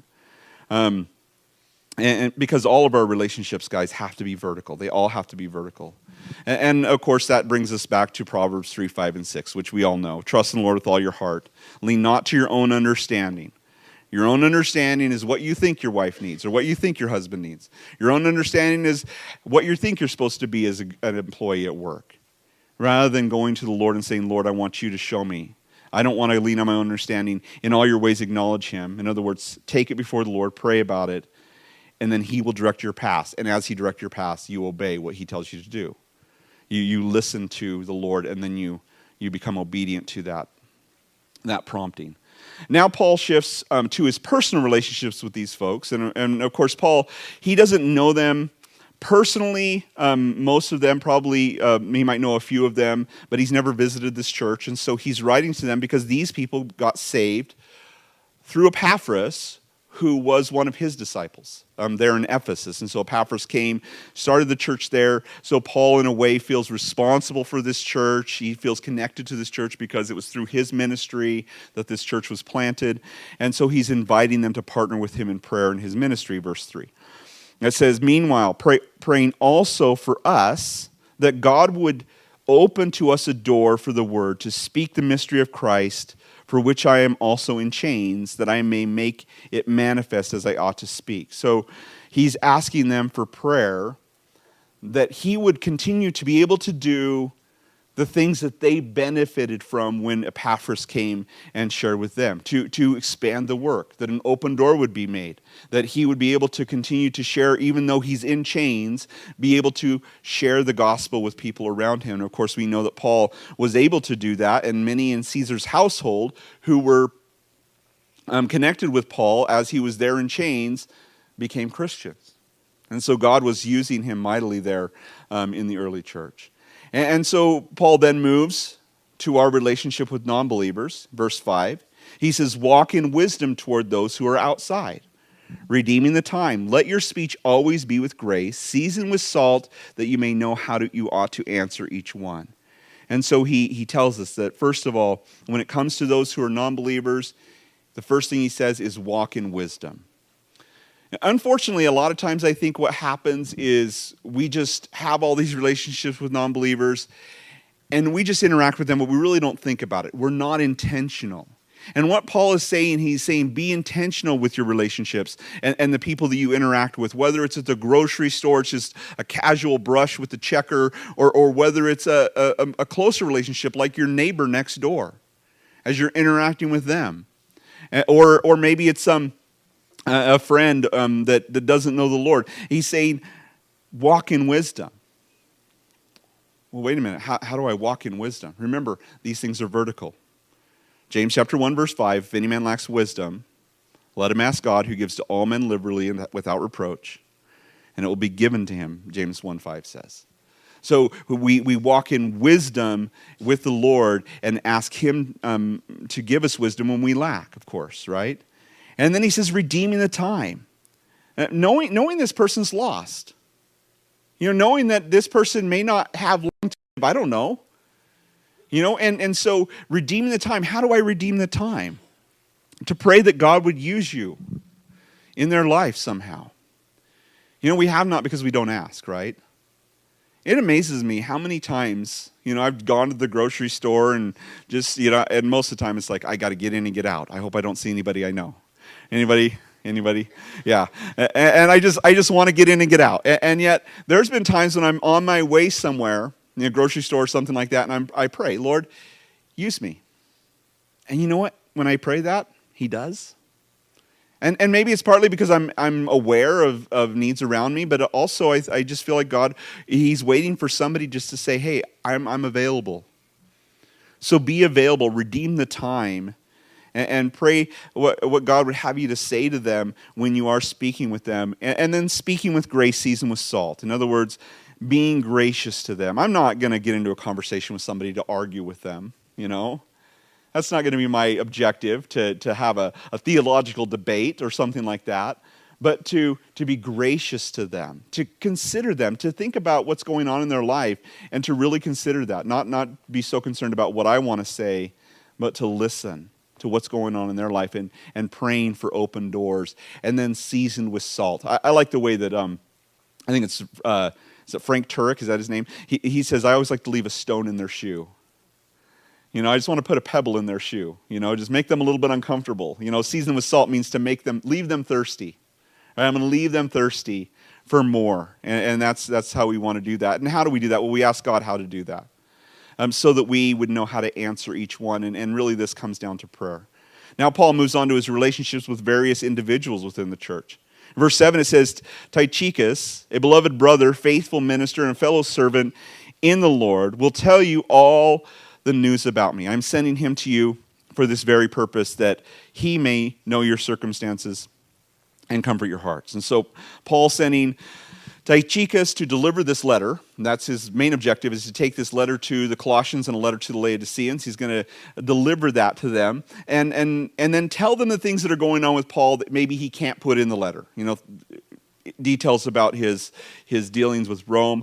Um, and, and because all of our relationships, guys, have to be vertical. They all have to be vertical. And, and of course, that brings us back to Proverbs three, five, and six, which we all know. Trust in the Lord with all your heart. Lean not to your own understanding. Your own understanding is what you think your wife needs or what you think your husband needs. Your own understanding is what you think you're supposed to be as a, an employee at work. Rather than going to the Lord and saying, Lord, I want you to show me. I don't want to lean on my own understanding. In all your ways, acknowledge him. In other words, take it before the Lord, pray about it, and then he will direct your path. And as he directs your path, you obey what he tells you to do. You you listen to the Lord, and then you you become obedient to that, that prompting. Now Paul shifts um, to his personal relationships with these folks. And, and of course, Paul, he doesn't know them personally. Um, most of them probably, uh, he might know a few of them, but he's never visited this church. And so he's writing to them because these people got saved through Epaphras, who was one of his disciples um, there in Ephesus. And so Epaphras came, started the church there. So Paul, in a way, feels responsible for this church. He feels connected to this church because it was through his ministry that this church was planted. And so he's inviting them to partner with him in prayer in his ministry, verse three. It says, meanwhile, pray, praying also for us that God would open to us a door for the word to speak the mystery of Christ, for which I am also in chains, that I may make it manifest as I ought to speak. So he's asking them for prayer that he would continue to be able to do the things that they benefited from when Epaphras came and shared with them, to, to expand the work, that an open door would be made, that he would be able to continue to share, even though he's in chains, be able to share the gospel with people around him. And of course, we know that Paul was able to do that, and many in Caesar's household who were um, connected with Paul as he was there in chains became Christians. And so God was using him mightily there um, in the early church. And so Paul then moves to our relationship with non-believers, verse five. He says, walk in wisdom toward those who are outside, redeeming the time. Let your speech always be with grace, seasoned with salt, that you may know how to, you ought to answer each one. And so he, he tells us that, first of all, when it comes to those who are non-believers, the first thing he says is walk in wisdom. Unfortunately, a lot of times I think what happens is we just have all these relationships with non-believers and we just interact with them, but we really don't think about it. We're not intentional. And what Paul is saying, he's saying be intentional with your relationships and, and the people that you interact with, whether it's at the grocery store, it's just a casual brush with the checker, or, or whether it's a, a, a closer relationship like your neighbor next door as you're interacting with them. Or, or maybe it's some, uh, a friend um, that, that doesn't know the Lord. He's saying walk in wisdom. Well, wait a minute. How, how do I walk in wisdom? Remember, these things are vertical. James chapter one, verse five, if any man lacks wisdom, let him ask God, who gives to all men liberally and without reproach, and it will be given to him, James one five says. So we, we walk in wisdom with the Lord and ask him um, to give us wisdom when we lack, of course, right? And then he says, redeeming the time. Uh, knowing, knowing this person's lost. You know, knowing that this person may not have long to live, I don't know. You know, and, and so redeeming the time. How do I redeem the time? To pray that God would use you in their life somehow. You know, we have not because we don't ask, right? It amazes me how many times, you know, I've gone to the grocery store and just, you know, and most of the time it's like, I got to get in and get out. I hope I don't see anybody I know. Anybody? Anybody? Yeah. And I just I just want to get in and get out. And yet there's been times when I'm on my way somewhere, in a grocery store or something like that, and I'm, I pray, Lord, use me. And you know what? When I pray that, he does. And and maybe it's partly because I'm I'm aware of, of needs around me, but also I, I just feel like God, he's waiting for somebody just to say, hey, I'm I'm available. So be available, redeem the time, and, and pray what, what God would have you to say to them when you are speaking with them. And, and then speaking with grace, seasoned with salt. In other words, being gracious to them. I'm not going to get into a conversation with somebody to argue with them, you know. That's not going to be my objective, to, to have a, a theological debate or something like that, but to, to be gracious to them, to consider them, to think about what's going on in their life, and to really consider that, not, not be so concerned about what I want to say, but to listen to what's going on in their life and, and praying for open doors, and then seasoned with salt. I, I like the way that, um, I think it's... Uh, Is it Frank Turek? Is that his name? He, he says, I always like to leave a stone in their shoe. You know, I just want to put a pebble in their shoe. You know, just make them a little bit uncomfortable. You know, season with salt means to make them, leave them thirsty. Right? I'm going to leave them thirsty for more. And, and that's that's how we want to do that. And how do we do that? Well, we ask God how to do that. Um, so that we would know how to answer each one. And, and really this comes down to prayer. Now Paul moves on to his relationships with various individuals within the church. Verse seven, it says, Tychicus, a beloved brother, faithful minister, and fellow servant in the Lord, will tell you all the news about me. I'm sending him to you for this very purpose, that he may know your circumstances and comfort your hearts. And so Paul sending Tychicus to deliver this letter. And that's his main objective, is to take this letter to the Colossians and a letter to the Laodiceans. He's going to deliver that to them and, and, and then tell them the things that are going on with Paul that maybe he can't put in the letter. You know, details about his, his dealings with Rome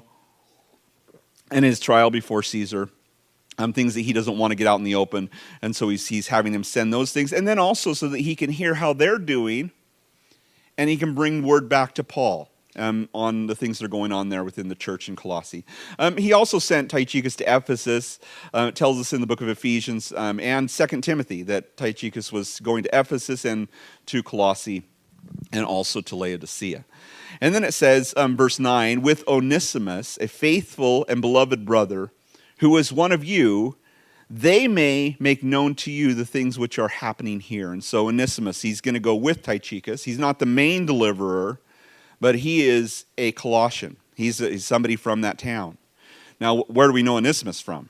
and his trial before Caesar. Um, things that he doesn't want to get out in the open. And so he's, he's having them send those things. And then also so that he can hear how they're doing and he can bring word back to Paul. Um, on the things that are going on there within the church in Colossae. Um, he also sent Tychicus to Ephesus. Uh, it tells us in the book of Ephesians um, and Second Timothy that Tychicus was going to Ephesus and to Colossae and also to Laodicea. And then it says, um, verse nine, with Onesimus, a faithful and beloved brother, who is one of you, they may make known to you the things which are happening here. And so Onesimus, he's going to go with Tychicus. He's not the main deliverer, but he is a Colossian. He's, a, he's somebody from that town. Now, where do we know Onesimus from?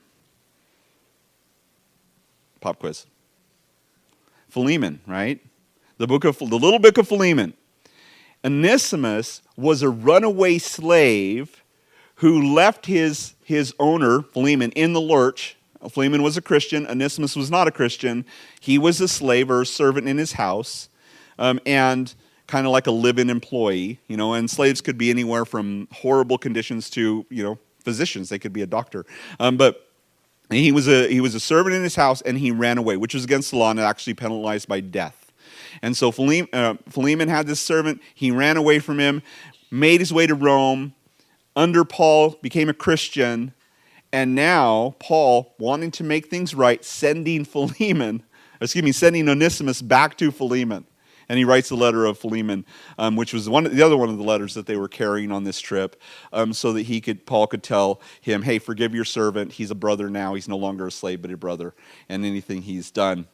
Pop quiz. Philemon, right? The book of the little book of Philemon. Onesimus was a runaway slave who left his, his owner, Philemon, in the lurch. Philemon was a Christian. Onesimus was not a Christian. He was a slave or a servant in his house. Um, and kind of like a live-in employee, you know, and slaves could be anywhere from horrible conditions to, you know, physicians. They could be a doctor. Um, but he was a he was a servant in his house, and he ran away, which was against the law and actually penalized by death. And so Philemon, uh, Philemon had this servant. He ran away from him, made his way to Rome, under Paul, became a Christian, and now Paul, wanting to make things right, sending Philemon excuse me, sending Onesimus back to Philemon. And he writes the letter of Philemon, um, which was one, the other one of the letters that they were carrying on this trip, um, so that he could, Paul could tell him, hey, forgive your servant. He's a brother now. He's no longer a slave, but a brother. And anything he's done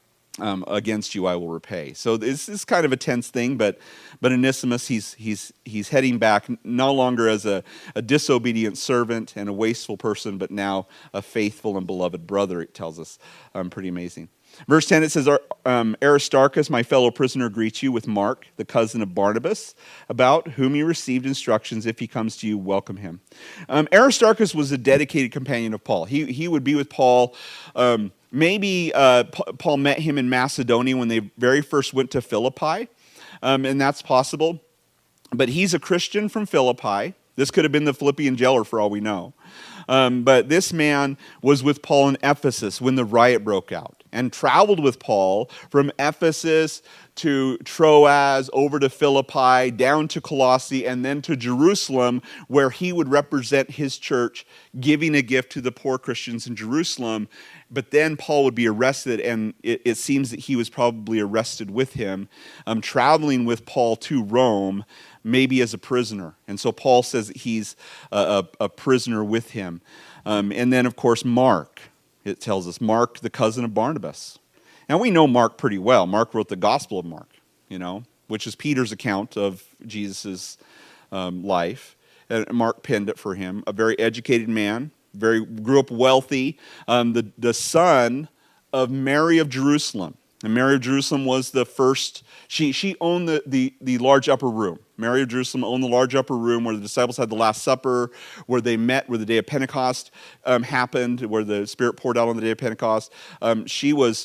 um, against you, I will repay. So this is kind of a tense thing, but but Onesimus, he's he's he's heading back no longer as a, a disobedient servant and a wasteful person, but now a faithful and beloved brother. It tells us, um, pretty amazing. Verse ten, it says, um, Aristarchus, my fellow prisoner, greets you with Mark, the cousin of Barnabas, about whom you received instructions. If he comes to you, welcome him. Um, Aristarchus was a dedicated companion of Paul. He, he would be with Paul. Um, maybe uh, P- Paul met him in Macedonia when they very first went to Philippi, um, and that's possible. But he's a Christian from Philippi. This could have been the Philippian jailer for all we know. Um, but this man was with Paul in Ephesus when the riot broke out, and traveled with Paul from Ephesus to Troas, over to Philippi, down to Colossae, and then to Jerusalem, where he would represent his church, giving a gift to the poor Christians in Jerusalem. But then Paul would be arrested, and it, it seems that he was probably arrested with him, um, traveling with Paul to Rome, maybe as a prisoner. And so Paul says that he's a, a, a prisoner with him. Um, and then, of course, Mark. It tells us, Mark, the cousin of Barnabas. Now, we know Mark pretty well. Mark wrote the Gospel of Mark, you know, which is Peter's account of Jesus' um, life. And Mark penned it for him. A very educated man, very grew up wealthy, um, the, the son of Mary of Jerusalem. And Mary of Jerusalem was the first, she, she owned the, the, the large upper room. Mary of Jerusalem owned the large upper room where the disciples had the Last Supper, where they met, where the day of Pentecost um, happened, where the Spirit poured out on the day of Pentecost. Um, she was,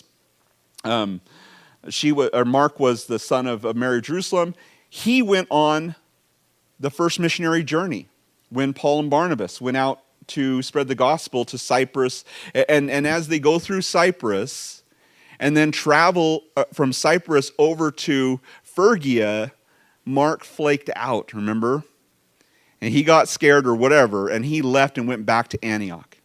um, she was, or Mark was the son of, of Mary of Jerusalem. He went on the first missionary journey when Paul and Barnabas went out to spread the gospel to Cyprus. And, and as they go through Cyprus, and then travel uh, from Cyprus over to Phrygia, Mark flaked out, remember? And he got scared or whatever, and he left and went back to Antioch.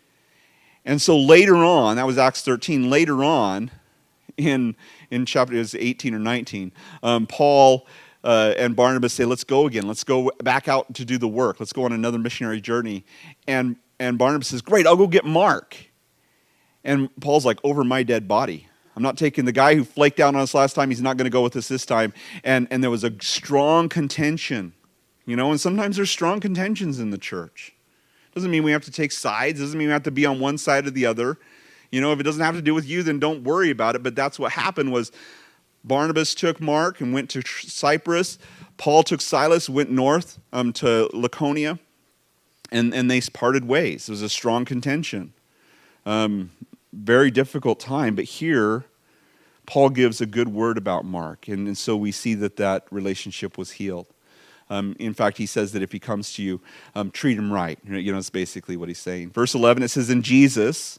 And so later on, that was Acts thirteen, later on, in, in chapter it was eighteen or nineteen, um, Paul uh, and Barnabas say, let's go again. Let's go back out to do the work. Let's go on another missionary journey. And, and Barnabas says, great, I'll go get Mark. And Paul's like, over my dead body. I'm not taking the guy who flaked out on us last time. He's not going to go with us this time. And, and there was a strong contention, you know, and sometimes there's strong contentions in the church. Doesn't mean we have to take sides. Doesn't mean we have to be on one side or the other. You know, if it doesn't have to do with you, then don't worry about it. But that's what happened was Barnabas took Mark and went to Cyprus. Paul took Silas, went north um, to Laconia, and, and they parted ways. It was a strong contention. Um, very difficult time, but here Paul gives a good word about Mark, and, and so we see that that relationship was healed. Um, in fact, he says that if he comes to you, um, treat him right. You know, that's basically what he's saying. Verse eleven, it says, in Jesus,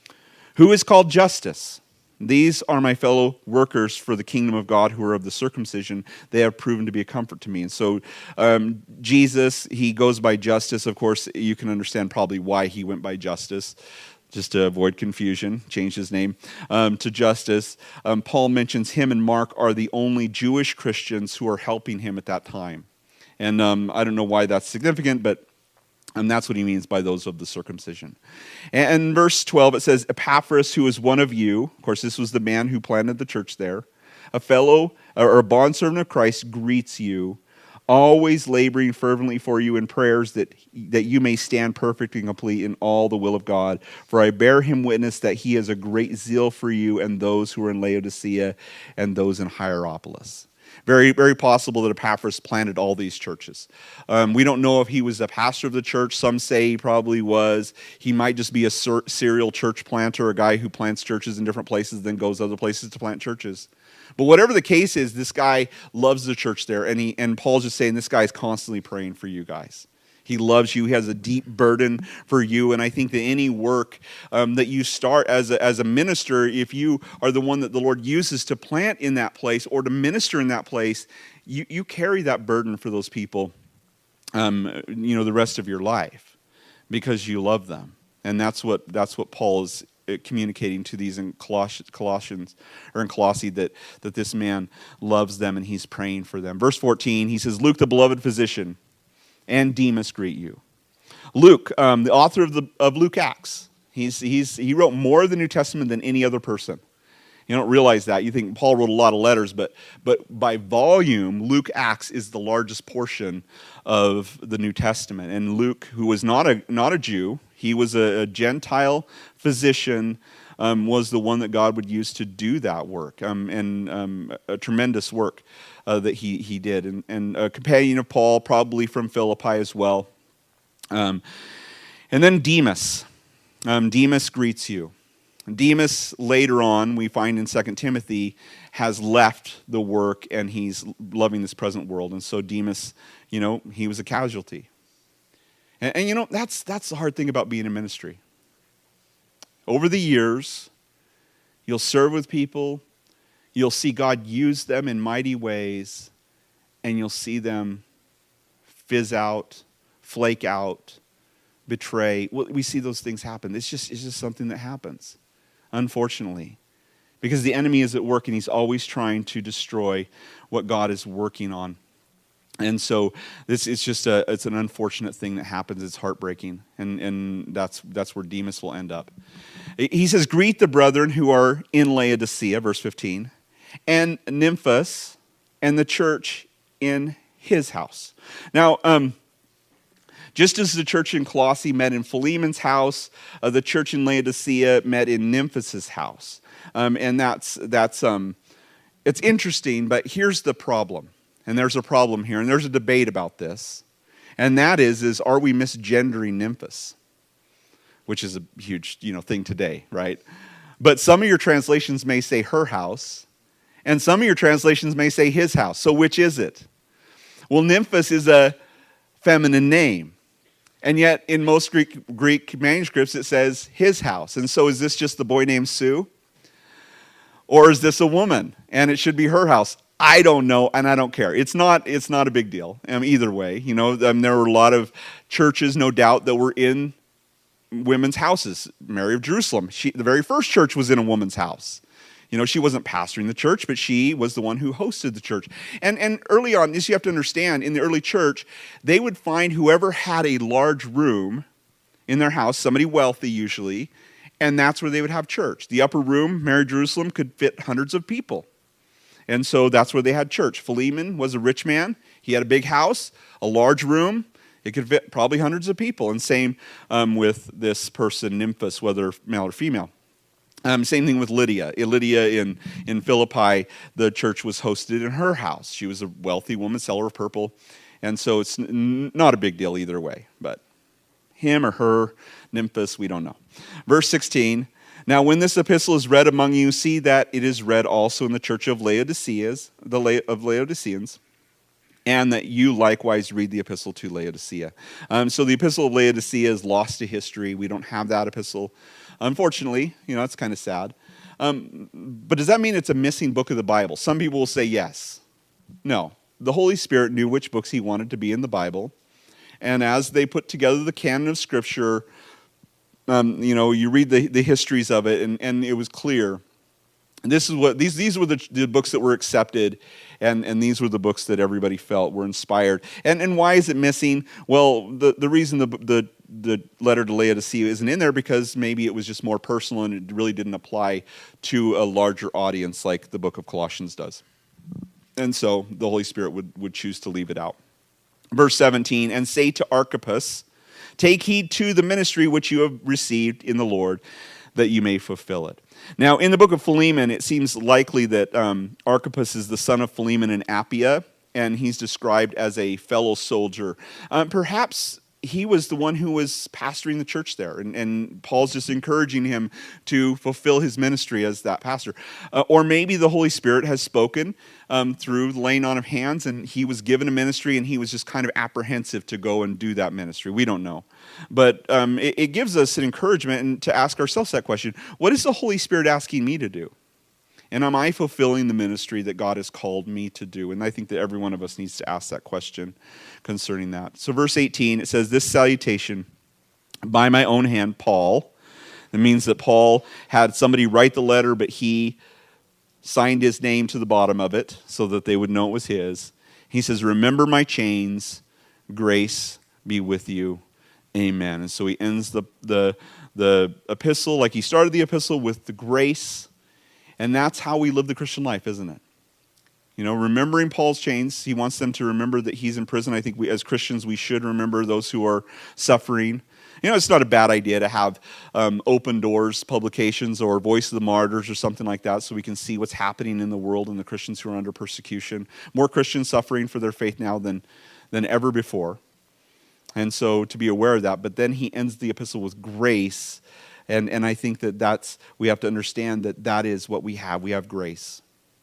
who is called Justice, these are my fellow workers for the kingdom of God who are of the circumcision. They have proven to be a comfort to me. And so um, Jesus, he goes by Justice. Of course, you can understand probably why he went by Justice. Just to avoid confusion, changed his name um, to Justice. Um, Paul mentions him and Mark are the only Jewish Christians who are helping him at that time. And um, I don't know why that's significant, but um, that's what he means by those of the circumcision. And in verse twelve, it says, Epaphras, who is one of you, of course, this was the man who planted the church there, a fellow or a bondservant of Christ greets you, always laboring fervently for you in prayers that, that you may stand perfect and complete in all the will of God. For I bear him witness that he has a great zeal for you and those who are in Laodicea and those in Hierapolis. Very, very possible that Epaphras planted all these churches. Um, we don't know if he was a pastor of the church. Some say he probably was. He might just be a ser- serial church planter, a guy who plants churches in different places, then goes other places to plant churches. But whatever the case is, this guy loves the church there, and he and Paul's just saying this guy is constantly praying for you guys. He loves you. He has a deep burden for you, and I think that any work um, that you start as a, as a minister, if you are the one that the Lord uses to plant in that place or to minister in that place, you, you carry that burden for those people, um, you know, the rest of your life because you love them. And that's what that's what Paul is uh, communicating to these in Colossians, Colossians or in Colossae that, that this man loves them and he's praying for them. Verse fourteen, he says, Luke, the beloved physician, and Demas greet you. Luke, um, the author of, the, of Luke Acts, he's, he's, he wrote more of the New Testament than any other person. You don't realize that. You think Paul wrote a lot of letters, but but by volume, Luke Acts is the largest portion of the New Testament. And Luke, who was not a not a Jew, he was a, a Gentile physician, um, was the one that God would use to do that work, um, and um, a tremendous work uh, that he he did, and, and a companion of Paul, probably from Philippi as well. Um, and then Demas, um, Demas greets you. Demas, later on, we find in Second Timothy, has left the work and he's loving this present world. And so Demas, you know, he was a casualty. And, and you know, that's, that's the hard thing about being in ministry. Over the years, you'll serve with people, you'll see God use them in mighty ways, and you'll see them fizz out, flake out, betray. Well, we see those things happen. It's just, it's just something that happens. Unfortunately, because the enemy is at work and he's always trying to destroy what God is working on. And so this is just a, it's an unfortunate thing that happens. It's heartbreaking. And, and that's, that's where Demas will end up. He says, greet the brethren who are in Laodicea, verse fifteen, and Nymphas and the church in his house. Now, um, just as the church in Colossae met in Philemon's house, uh, the church in Laodicea met in Nymphas' house. Um, and that's, that's um, it's interesting, but here's the problem. And there's a problem here, and there's a debate about this. And that is, is are we misgendering Nymphas? Which is a huge, you know, thing today, right? But some of your translations may say her house, and some of your translations may say his house. So which is it? Well, Nymphas is a feminine name. And yet, in most Greek, Greek manuscripts, it says his house. And so is this just the boy named Sue? Or is this a woman? And it should be her house. I don't know, and I don't care. It's not, it's not a big deal um, either way. You know, um, there were a lot of churches, no doubt, that were in women's houses. Mary of Jerusalem, she, the very first church was in a woman's house. You know, she wasn't pastoring the church, but she was the one who hosted the church. And and early on, this you have to understand, in the early church, they would find whoever had a large room in their house, somebody wealthy usually, and that's where they would have church. The upper room, Mary Jerusalem, could fit hundreds of people. And so that's where they had church. Philemon was a rich man. He had a big house, a large room. It could fit probably hundreds of people. And same um, with this person, Nymphas, whether male or female. Um, same thing with Lydia. Lydia in, in Philippi, the church was hosted in her house. She was a wealthy woman, seller of purple. And so it's n- not a big deal either way. But him or her, Nymphas, we don't know. Verse sixteen, now when this epistle is read among you, see that it is read also in the church of Laodiceas, the La- of Laodiceans, and that you likewise read the epistle to Laodicea. Um, so the epistle of Laodicea is lost to history. We don't have that epistle. Unfortunately, you know, it's kind of sad. Um, but does that mean it's a missing book of the Bible? Some people will say yes. No. The Holy Spirit knew which books he wanted to be in the Bible. And as they put together the canon of Scripture, um, you know, you read the, the histories of it, and, and it was clear. This is what these these were the, the books that were accepted, and, and these were the books that everybody felt were inspired. And and why is it missing? Well, the, the reason the, the the letter to Laodicea isn't in there because maybe it was just more personal and it really didn't apply to a larger audience like the book of Colossians does. And so the Holy Spirit would, would choose to leave it out. Verse seventeen, and say to Archippus, take heed to the ministry which you have received in the Lord, that you may fulfill it. Now, in the book of Philemon, it seems likely that um, Archippus is the son of Philemon and Appia, and he's described as a fellow soldier. Um, perhaps he was the one who was pastoring the church there, and, and Paul's just encouraging him to fulfill his ministry as that pastor. Uh, or maybe the Holy Spirit has spoken um, through the laying on of hands, and he was given a ministry, and he was just kind of apprehensive to go and do that ministry. We don't know. But um, it, it gives us an encouragement and to ask ourselves that question. What is the Holy Spirit asking me to do? And am I fulfilling the ministry that God has called me to do? And I think that every one of us needs to ask that question concerning that. So verse eighteen, it says, this salutation by my own hand, Paul, It means that Paul had somebody write the letter, but he signed his name to the bottom of it so that they would know it was his. He says, remember my chains, grace be with you. Amen. And so he ends the, the, the epistle like he started the epistle with the grace. And that's how we live the Christian life, isn't it? You know, remembering Paul's chains, he wants them to remember that he's in prison. I think we, as Christians, we should remember those who are suffering. You know, it's not a bad idea to have um, Open Doors publications or Voice of the Martyrs or something like that so we can see what's happening in the world and the Christians who are under persecution. More Christians suffering for their faith now than, than ever before. And so to be aware of that. But then he ends the epistle with grace. And, and I think that that's, we have to understand that that is what we have. We have grace.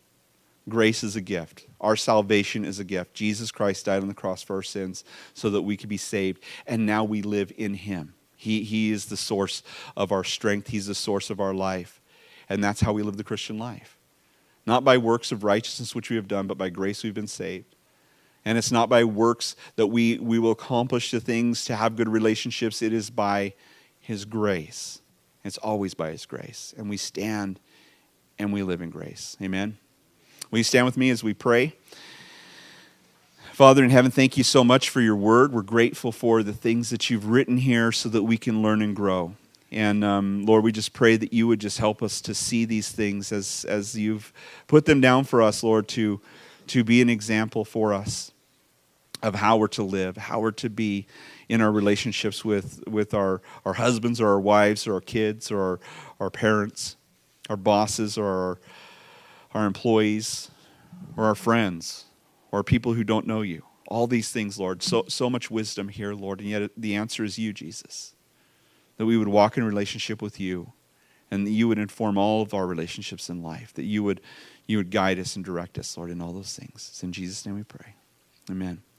Grace is a gift. Our salvation is a gift. Jesus Christ died on the cross for our sins so that we could be saved. And now we live in him. He, he is the source of our strength. He's the source of our life. And that's how we live the Christian life. Not by works of righteousness which we have done, but by grace we've been saved. And it's not by works that we, we will accomplish the things to have good relationships. It is by his grace. It's always by his grace. And we stand and we live in grace. Amen. Will you stand with me as we pray? Father in heaven, thank you so much for your word. We're grateful for the things that you've written here so that we can learn and grow. And um, Lord, we just pray that you would just help us to see these things as, as you've put them down for us, Lord, to, to be an example for us of how we're to live, how we're to be in our relationships with, with our, our husbands or our wives or our kids or our, our parents, our bosses or our our employees, or our friends, or people who don't know you. All these things, Lord. So, so much wisdom here, Lord, and yet the answer is you, Jesus. That we would walk in relationship with you, and that you would inform all of our relationships in life, that you would, you would guide us and direct us, Lord, in all those things. It's in Jesus' name we pray. Amen.